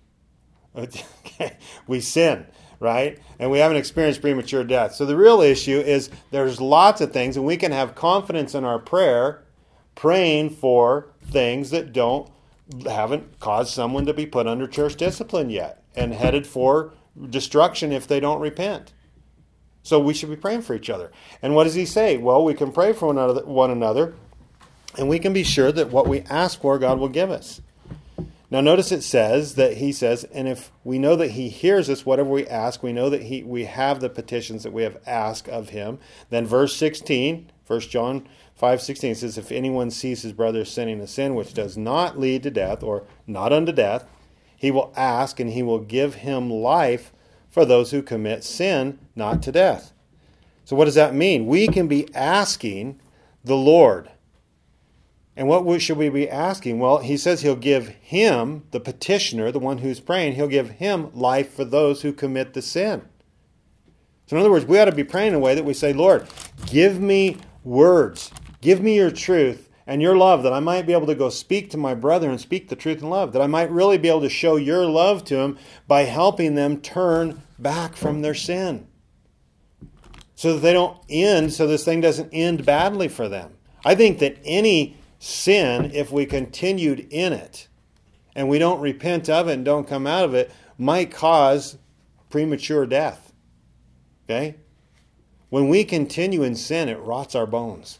[SPEAKER 1] We sin, right? And we haven't experienced premature death. So the real issue is there's lots of things, and we can have confidence in our prayer, praying for things that haven't caused someone to be put under church discipline yet and headed for destruction if they don't repent. So we should be praying for each other. And what does he say? Well, we can pray for one another, and we can be sure that what we ask for, God will give us. Now notice it says that he says, and if we know that he hears us, whatever we ask, we know that we have the petitions that we have asked of him. Then verse 16, 1 John 5:16 says, if anyone sees his brother sinning a sin which does not lead to death or not unto death, he will ask and he will give him life for those who commit sin, not to death. So what does that mean? We can be asking the Lord. And what should we be asking? Well, he says he'll give him, the petitioner, the one who's praying, he'll give him life for those who commit the sin. So in other words, we ought to be praying in a way that we say, Lord, give me words. Give me your truth and your love, that I might be able to go speak to my brother and speak the truth in love, that I might really be able to show your love to him by helping them turn back from their sin. So that they don't end, so this thing doesn't end badly for them. I think that any sin, if we continued in it and we don't repent of it and don't come out of it, might cause premature death. Okay? When we continue in sin, it rots our bones.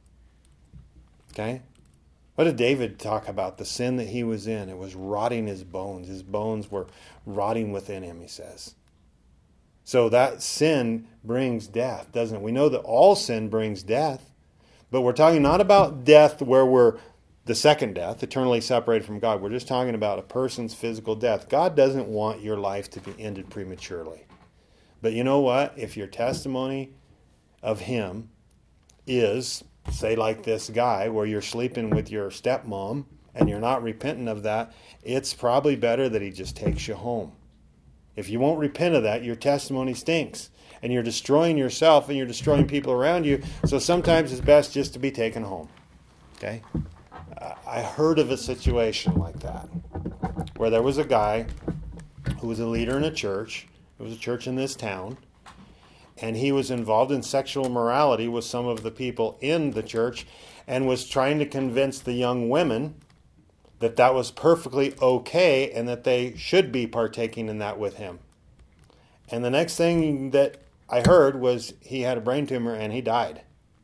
[SPEAKER 1] Okay? What did David talk about? The sin that he was in. It was rotting his bones. His bones were rotting within him, he says. So that sin brings death, doesn't it? We know that all sin brings death. But we're talking not about death where we're the second death, eternally separated from God. We're just talking about a person's physical death. God doesn't want your life to be ended prematurely. But you know what? If your testimony of him is, say like this guy, where you're sleeping with your stepmom and you're not repentant of that, it's probably better that he just takes you home. If you won't repent of that, your testimony stinks. And you're destroying yourself and you're destroying people around you. So sometimes it's best just to be taken home. Okay? I heard of a situation like that, where there was a guy who was a leader in a church. It was a church in this town. And he was involved in sexual immorality with some of the people in the church and was trying to convince the young women that that was perfectly okay and that they should be partaking in that with him. And the next thing that I heard was he had a brain tumor and he died.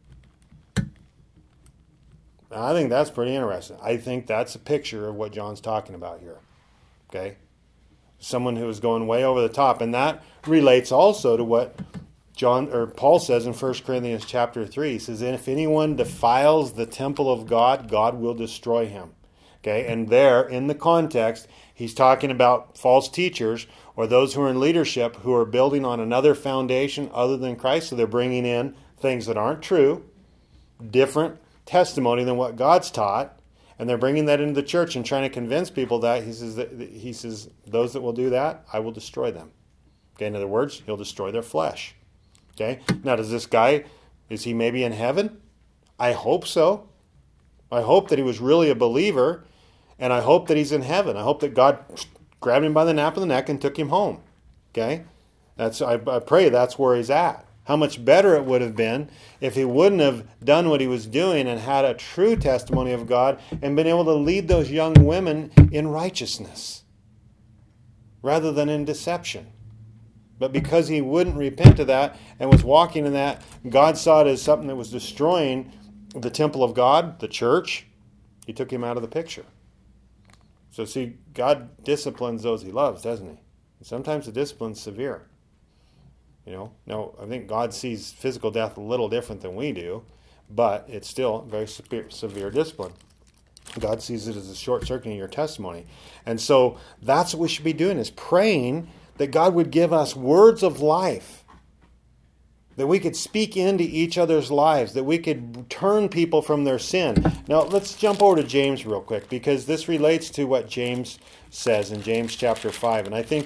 [SPEAKER 1] Now, I think that's pretty interesting. I think that's a picture of what John's talking about here. Okay? Someone who is going way over the top. And that relates also to what Paul says in 1 Corinthians chapter 3. He says, if anyone defiles the temple of God, God will destroy him. Okay? And there, in the context, he's talking about false teachers or those who are in leadership who are building on another foundation other than Christ. So they're bringing in things that aren't true, different testimony than what God's taught, and they're bringing that into the church and trying to convince people that he says those that will do that, I will destroy them. Okay, in other words, he'll destroy their flesh. Okay, now does this guy, is he maybe in heaven? I hope so. I hope that he was really a believer, and I hope that he's in heaven. I hope that God grabbed him by the nape of the neck and took him home. Okay? I pray that's where he's at. How much better it would have been if he wouldn't have done what he was doing and had a true testimony of God and been able to lead those young women in righteousness rather than in deception. But because he wouldn't repent of that and was walking in that, God saw it as something that was destroying the temple of God, the church. He took him out of the picture. So see, God disciplines those he loves, doesn't he? And sometimes the discipline's severe. Now, I think God sees physical death a little different than we do, but it's still very severe discipline. God sees it as a short-circuiting your testimony. And so that's what we should be doing, is praying that God would give us words of life, that we could speak into each other's lives, that we could turn people from their sin. Now, let's jump over to James real quick, because this relates to what James says in James chapter 5. And I think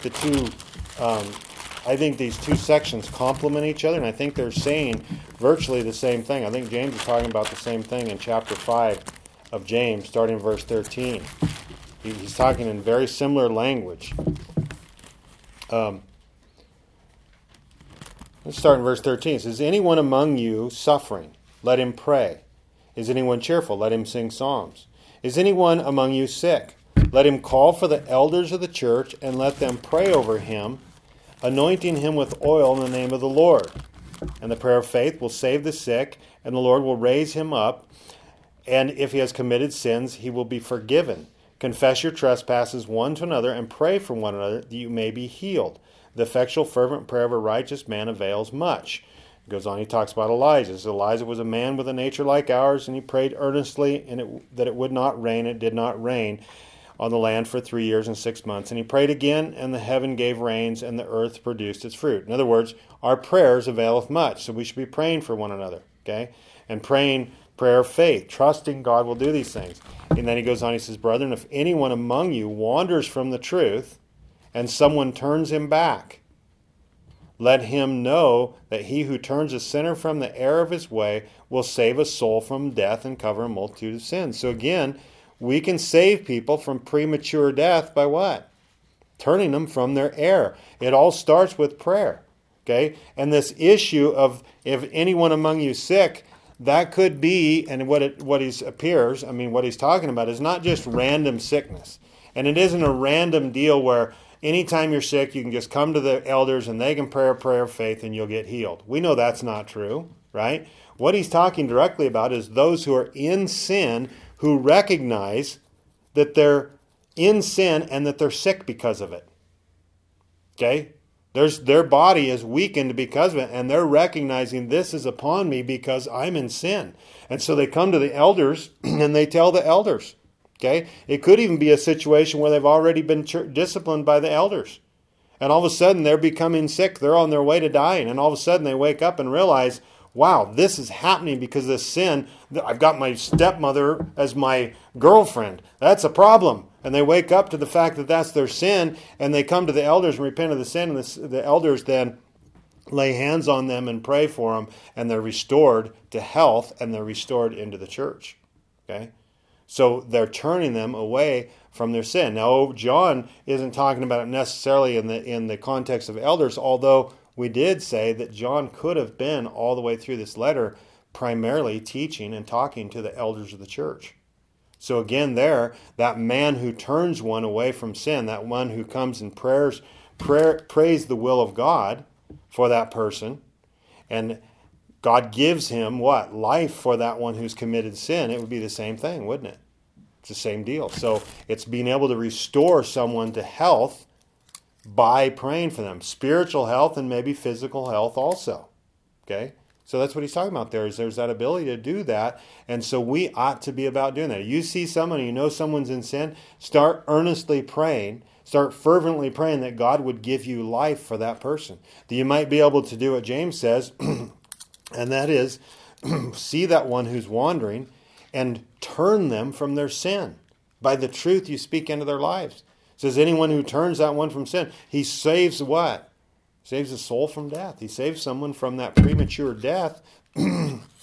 [SPEAKER 1] these two sections complement each other, and I think they're saying virtually the same thing. I think James is talking about the same thing in chapter 5 of James, starting in verse 13. He's talking in very similar language. Let's start in verse 13. It says, "Is anyone among you suffering? Let him pray. Is anyone cheerful? Let him sing psalms. Is anyone among you sick? Let him call for the elders of the church and let them pray over him, anointing him with oil in the name of the Lord. And the prayer of faith will save the sick, and the Lord will raise him up. And if he has committed sins, he will be forgiven. Confess your trespasses one to another and pray for one another that you may be healed. The effectual fervent prayer of a righteous man avails much." He goes on, he talks about Elijah. He says, "Elijah was a man with a nature like ours, and he prayed earnestly that it would not rain. It did not rain on the land for 3 years and 6 months. And he prayed again, and the heaven gave rains, and the earth produced its fruit." In other words, our prayers availeth much. So we should be praying for one another, okay? And praying prayer of faith, trusting God will do these things. And then he goes on, he says, "Brethren, if anyone among you wanders from the truth, and someone turns him back, let him know that he who turns a sinner from the error of his way will save a soul from death and cover a multitude of sins." So again, we can save people from premature death by what? Turning them from their error. It all starts with prayer. Okay? And this issue of if anyone among you sick, that could be, and what he's talking about is not just random sickness. And it isn't a random deal where anytime you're sick, you can just come to the elders and they can pray a prayer of faith and you'll get healed. We know that's not true, right? What he's talking directly about is those who are in sin, who recognize that they're in sin and that they're sick because of it. Okay? Their body is weakened because of it, and they're recognizing this is upon me because I'm in sin. And so they come to the elders and they tell the elders. Okay? It could even be a situation where they've already been disciplined by the elders. And all of a sudden they're becoming sick. They're on their way to dying. And all of a sudden they wake up and realize, wow, this is happening because of this sin. I've got my stepmother as my girlfriend. That's a problem. And they wake up to the fact that that's their sin, and they come to the elders and repent of the sin, and the elders then lay hands on them and pray for them, and they're restored to health, and they're restored into the church. Okay? So they're turning them away from their sin. Now, John isn't talking about it necessarily in the context of elders, although we did say that John could have been all the way through this letter primarily teaching and talking to the elders of the church. So again that man who turns one away from sin, that one who comes and prays the will of God for that person, and God gives him what? Life for that one who's committed sin. It would be the same thing, wouldn't it? It's the same deal. So it's being able to restore someone to health by praying for them. Spiritual health and maybe physical health also. Okay? So that's what he's talking about there, is there's that ability to do that. And so we ought to be about doing that. You see someone, you know someone's in sin, start earnestly praying, start fervently praying that God would give you life for that person. That you might be able to do what James says, and that is, see that one who's wandering and turn them from their sin by the truth you speak into their lives. It says anyone who turns that one from sin, he saves what? Saves a soul from death. He saves someone from that premature death, and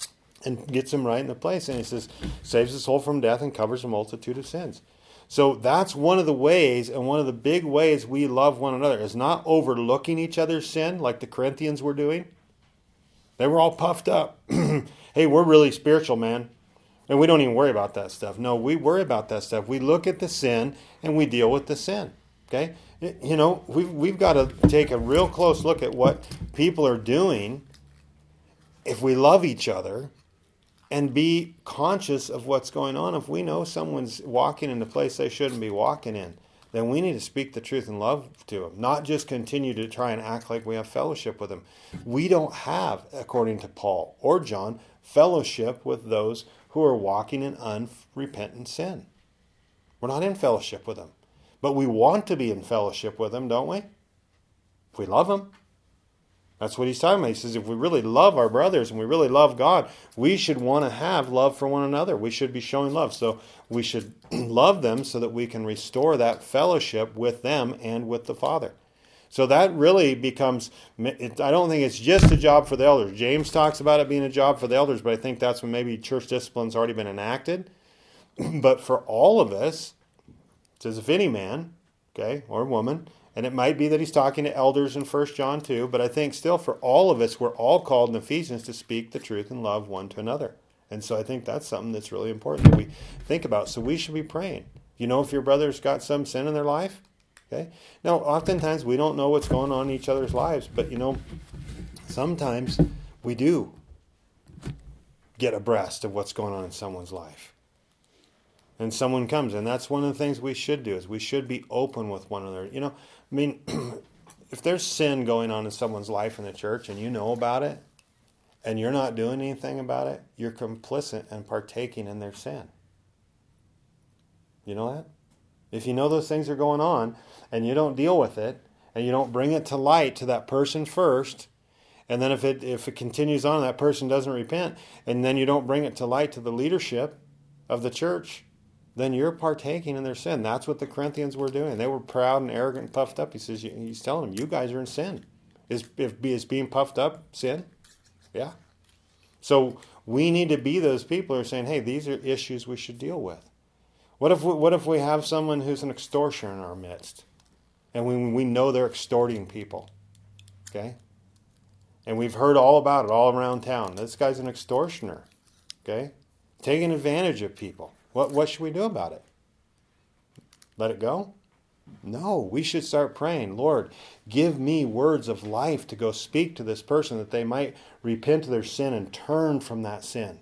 [SPEAKER 1] and gets him right in the place. And he says, saves the soul from death and covers a multitude of sins. So that's one of the ways, and one of the big ways we love one another, is not overlooking each other's sin like the Corinthians were doing. They were all puffed up. Hey, we're really spiritual, man. And we don't even worry about that stuff. No, we worry about that stuff. We look at the sin and we deal with the sin. Okay? You know, we've got to take a real close look at what people are doing if we love each other, and be conscious of what's going on. If we know someone's walking in a place they shouldn't be walking in, then we need to speak the truth in love to them, not just continue to try and act like we have fellowship with them. We don't have, according to Paul or John, fellowship with those who are walking in unrepentant sin. We're not in fellowship with them. But we want to be in fellowship with them, don't we? If we love them. That's what he's talking about. He says if we really love our brothers and we really love God, we should want to have love for one another. We should be showing love. So we should love them so that we can restore that fellowship with them and with the Father. So that really becomes, I don't think it's just a job for the elders. James talks about it being a job for the elders, but I think that's when maybe church discipline's already been enacted. But for all of us, it says if any man, okay, or woman, and it might be that he's talking to elders in 1 John 2, but I think still for all of us, we're all called in Ephesians to speak the truth and love one to another. And so I think that's something that's really important that we think about. So we should be praying. You know if your brother's got some sin in their life? Okay. Now, oftentimes we don't know what's going on in each other's lives, but you know, sometimes we do get abreast of what's going on in someone's life. And someone comes, and that's one of the things we should do, is we should be open with one another. You know, I mean, if there's sin going on in someone's life in the church and you know about it, and you're not doing anything about it, you're complicit and partaking in their sin. You know that? If you know those things are going on, and you don't deal with it, and you don't bring it to light to that person first, and then if it continues on, that person doesn't repent, and then you don't bring it to light to the leadership of the church, then you're partaking in their sin. That's what the Corinthians were doing. They were proud and arrogant and puffed up. He's telling them, you guys are in sin. Is being puffed up sin? Yeah. So we need to be those people who are saying, hey, these are issues we should deal with. What if we have someone who's an extortioner in our midst, and we know they're extorting people, okay? And we've heard all about it all around town. This guy's an extortioner, okay? Taking advantage of people. What should we do about it? Let it go? No, we should start praying, Lord, give me words of life to go speak to this person that they might repent of their sin and turn from that sin.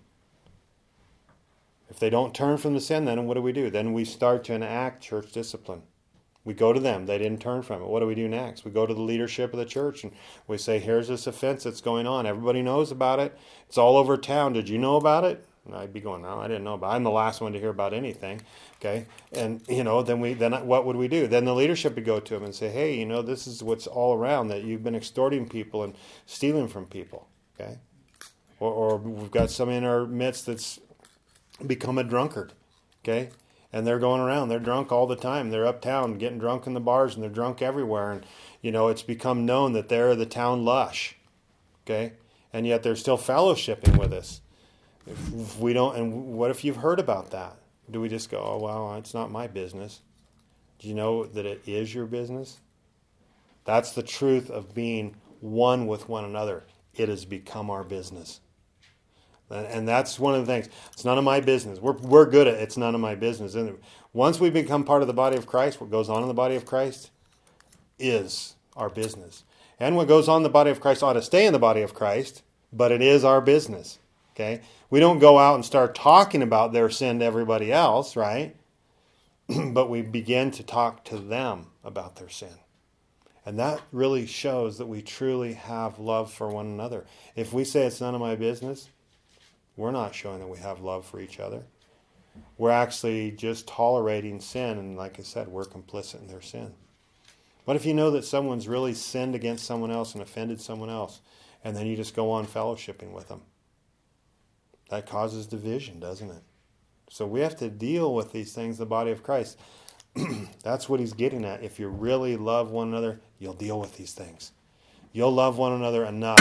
[SPEAKER 1] If they don't turn from the sin, then what do? Then we start to enact church discipline. We go to them. They didn't turn from it. What do we do next? We go to the leadership of the church and we say, here's this offense that's going on. Everybody knows about it. It's all over town. Did you know about it? And I'd be going, no, I didn't know about it. I'm the last one to hear about anything. Okay. And, you know, then what would we do? Then the leadership would go to them and say, hey, you know, this is what's all around, that you've been extorting people and stealing from people. Okay. Or we've got someone in our midst that's become a drunkard. Okay. And they're going around. They're drunk all the time. They're uptown getting drunk in the bars, and they're drunk everywhere. And, you know, it's become known that they're the town lush. Okay. And yet they're still fellowshipping with us. If we don't, and what if you've heard about that? Do we just go, oh, well, it's not my business? Do you know that it is your business? That's the truth of being one with one another. It has become our business. And that's one of the things. It's none of my business. We're good at it's none of my business. And once we become part of the body of Christ, what goes on in the body of Christ is our business. And what goes on in the body of Christ ought to stay in the body of Christ, but it is our business. Okay? We don't go out and start talking about their sin to everybody else, right? But we begin to talk to them about their sin. And that really shows that we truly have love for one another. If we say it's none of my business, we're not showing that we have love for each other. We're actually just tolerating sin, and like I said, we're complicit in their sin. What if you know that someone's really sinned against someone else and offended someone else, and then you just go on fellowshipping with them? That causes division, doesn't it? So we have to deal with these things, the body of Christ. That's what he's getting at. If you really love one another, you'll deal with these things. You'll love one another enough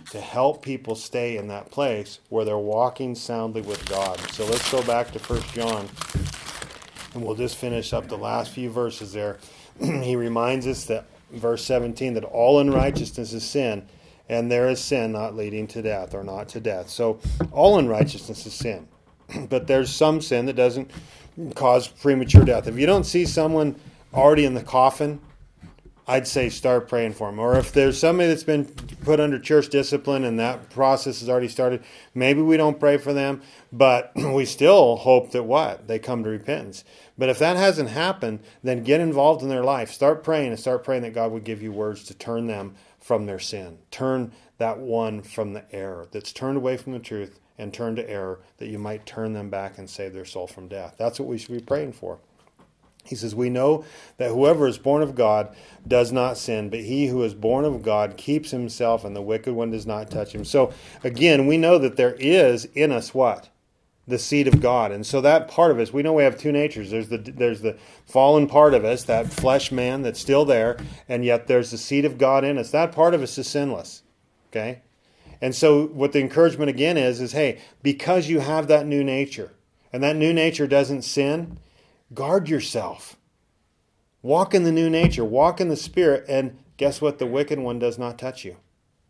[SPEAKER 1] to help people stay in that place where they're walking soundly with God. So let's go back to 1 John, and we'll just finish up the last few verses there. He reminds us that, verse 17, that all unrighteousness is sin, and there is sin not leading to death, or not to death. So all unrighteousness is sin. But there's some sin that doesn't cause premature death. If you don't see someone already in the coffin, I'd say start praying for them. Or if there's somebody that's been put under church discipline and that process has already started, maybe we don't pray for them, but we still hope that what? They come to repentance. But if that hasn't happened, then get involved in their life. Start praying, and start praying that God would give you words to turn them from their sin. Turn that one from the error, that's turned away from the truth and turned to error, that you might turn them back and save their soul from death. That's what we should be praying for. He says, we know that whoever is born of God does not sin, but he who is born of God keeps himself, and the wicked one does not touch him. So, again, we know that there is in us what? The seed of God. And so that part of us, we know we have two natures. There's the fallen part of us, that flesh man that's still there, and yet there's the seed of God in us. That part of us is sinless. Okay? And so what the encouragement again is, hey, because you have that new nature, and that new nature doesn't sin, guard yourself. Walk in the new nature. Walk in the Spirit. And guess what? The wicked one does not touch you.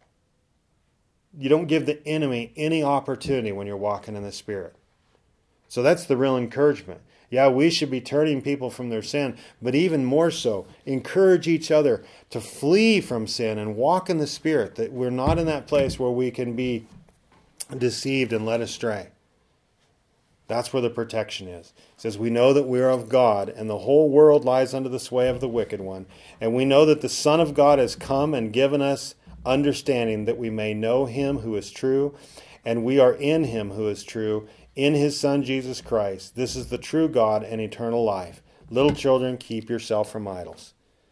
[SPEAKER 1] You don't give the enemy any opportunity when you're walking in the Spirit. So that's the real encouragement. Yeah, we should be turning people from their sin, but even more so, encourage each other to flee from sin and walk in the Spirit, that we're not in that place where we can be deceived and led astray. That's where the protection is. It says, we know that we are of God, and the whole world lies under the sway of the wicked one. And we know that the Son of God has come and given us understanding, that we may know him who is true, and we are in him who is true, in his Son Jesus Christ. This is the true God and eternal life. Little children, keep yourself from idols.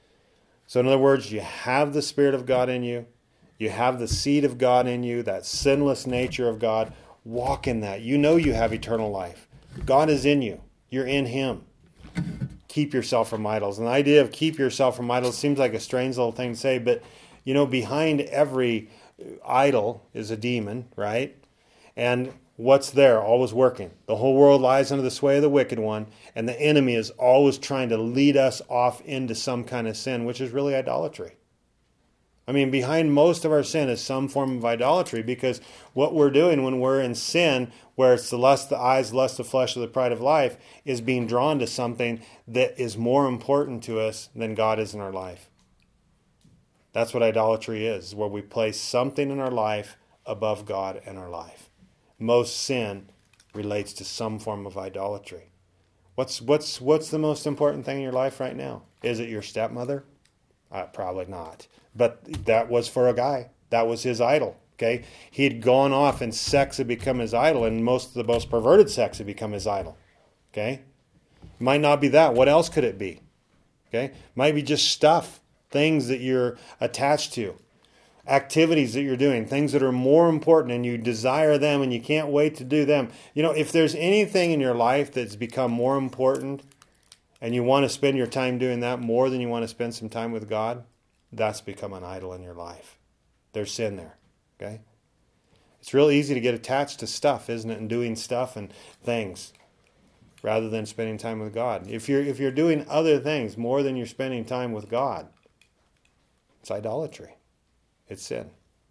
[SPEAKER 1] So in other words, you have the Spirit of God in you. You have the seed of God in you, that sinless nature of God. Walk in that. You know you have eternal life. God is in you. You're in him. Keep yourself from idols. And the idea of keep yourself from idols seems like a strange little thing to say, but behind every idol is a demon, right? And what's there? Always working. The whole world lies under the sway of the wicked one, and the enemy is always trying to lead us off into some kind of sin, which is really idolatry. I mean, behind most of our sin is some form of idolatry, because what we're doing when we're in sin, where it's the lust of the eyes, the lust of the flesh, or the pride of life, is being drawn to something that is more important to us than God is in our life. That's what idolatry is, where we place something in our life above God and our life. Most sin relates to some form of idolatry. What's the most important thing in your life right now? Is it your stepmother? Probably not. But that was for a guy. That was his idol. Okay, he had gone off, and sex had become his idol, and the most perverted sex had become his idol. Okay, might not be that. What else could it be? Okay, might be just stuff, things that you're attached to, activities that you're doing, things that are more important, and you desire them, and you can't wait to do them. If there's anything in your life that's become more important, and you want to spend your time doing that more than you want to spend some time with God, that's become an idol in your life. There's sin there. Okay? It's real easy to get attached to stuff, isn't it? And doing stuff and things rather than spending time with God. If you're doing other things more than you're spending time with God, it's idolatry. It's sin.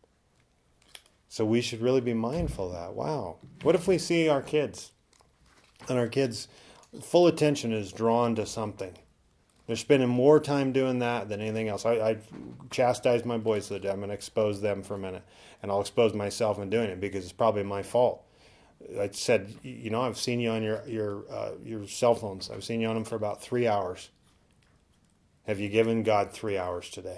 [SPEAKER 1] So we should really be mindful of that. Wow. What if we see our kids, and our kids' full attention is drawn to something? They're spending more time doing that than anything else. I chastise my boys today. I'm going to expose them for a minute. And I'll expose myself in doing it, because it's probably my fault. I said, I've seen you on your cell phones. I've seen you on them for about 3 hours. Have you given God 3 hours today?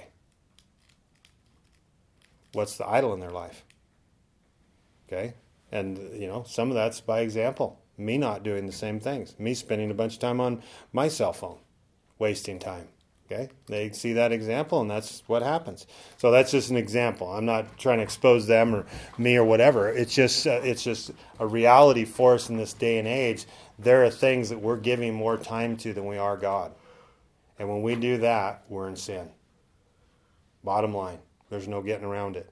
[SPEAKER 1] What's the idol in their life? Okay? And, some of that's by example. Me not doing the same things. Me spending a bunch of time on my cell phone. Wasting time. Okay? They see that example, and that's what happens. So that's just an example. I'm not trying to expose them or me or whatever. It's just a reality for us in this day and age. There are things that we're giving more time to than we are God. And when we do that, we're in sin. Bottom line. There's no getting around it.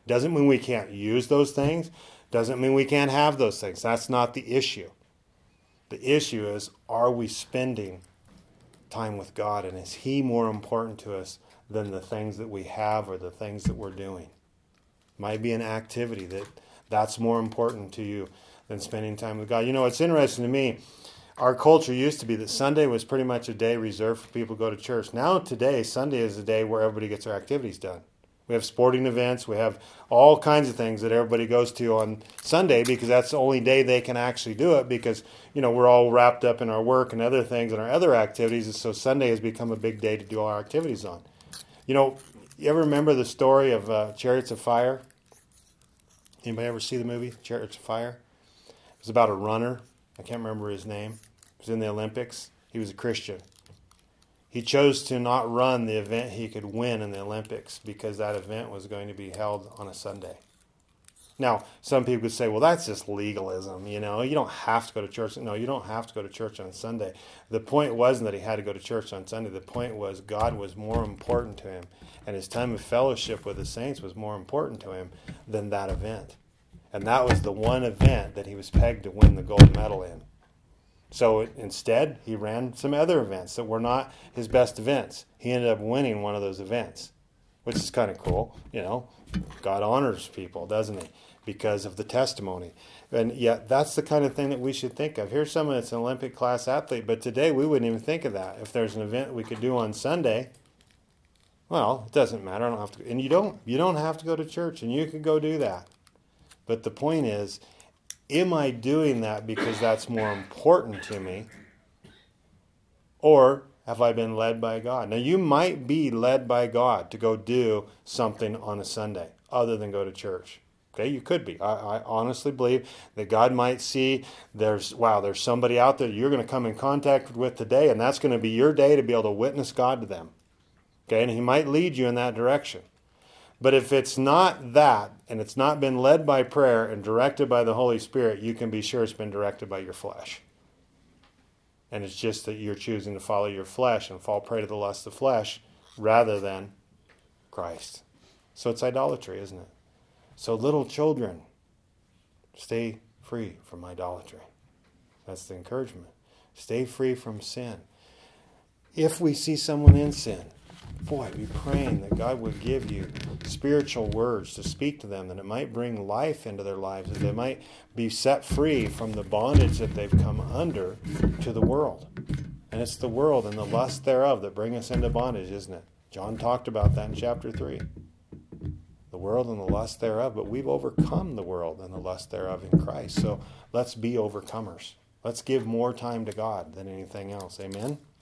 [SPEAKER 1] Doesn't mean we can't use those things. Doesn't mean we can't have those things. That's not the issue. The issue is, are we spending time with God, and is He more important to us than the things that we have or the things that we're doing? Might be an activity that's more important to you than spending time with God. You know, it's interesting to me. Our culture used to be that Sunday was pretty much a day reserved for people to go to church. Now today, Sunday is a day where everybody gets their activities done. We have sporting events. We have all kinds of things that everybody goes to on Sunday because that's the only day they can actually do it because, you know, we're all wrapped up in our work and other things and our other activities. And so Sunday has become a big day to do all our activities on. You know, you ever remember the story of Chariots of Fire? Anybody ever see the movie Chariots of Fire? It was about a runner. I can't remember his name. He was in the Olympics. He was a Christian. He chose to not run the event he could win in the Olympics because that event was going to be held on a Sunday. Now, some people could say, well, that's just legalism. You know, you don't have to go to church. No, you don't have to go to church on Sunday. The point wasn't that he had to go to church on Sunday. The point was God was more important to him, and his time of fellowship with the saints was more important to him than that event. And that was the one event that he was pegged to win the gold medal in. So instead, he ran some other events that were not his best events. He ended up winning one of those events, which is kind of cool. You know, God honors people, doesn't he? Because of the testimony. And yet, that's the kind of thing that we should think of. Here's someone that's an Olympic class athlete, but today we wouldn't even think of that. If there's an event we could do on Sunday, well, it doesn't matter. I don't have to. And you don't have to go to church, and you can go do that. But the point is, am I doing that because that's more important to me? Or have I been led by God? Now, you might be led by God to go do something on a Sunday other than go to church. Okay, you could be. I honestly believe that God might see there's somebody out there you're going to come in contact with today, and that's going to be your day to be able to witness God to them. Okay, and He might lead you in that direction. But if it's not that, and it's not been led by prayer and directed by the Holy Spirit, you can be sure it's been directed by your flesh. And it's just that you're choosing to follow your flesh and fall prey to the lust of the flesh rather than Christ. So it's idolatry, isn't it? So little children, stay free from idolatry. That's the encouragement. Stay free from sin. If we see someone in sin, boy, be praying that God would give you spiritual words to speak to them, that it might bring life into their lives, that they might be set free from the bondage that they've come under to the world. And it's the world and the lust thereof that bring us into bondage, isn't it? John talked about that in chapter 3. The world and the lust thereof, but we've overcome the world and the lust thereof in Christ. So let's be overcomers. Let's give more time to God than anything else. Amen?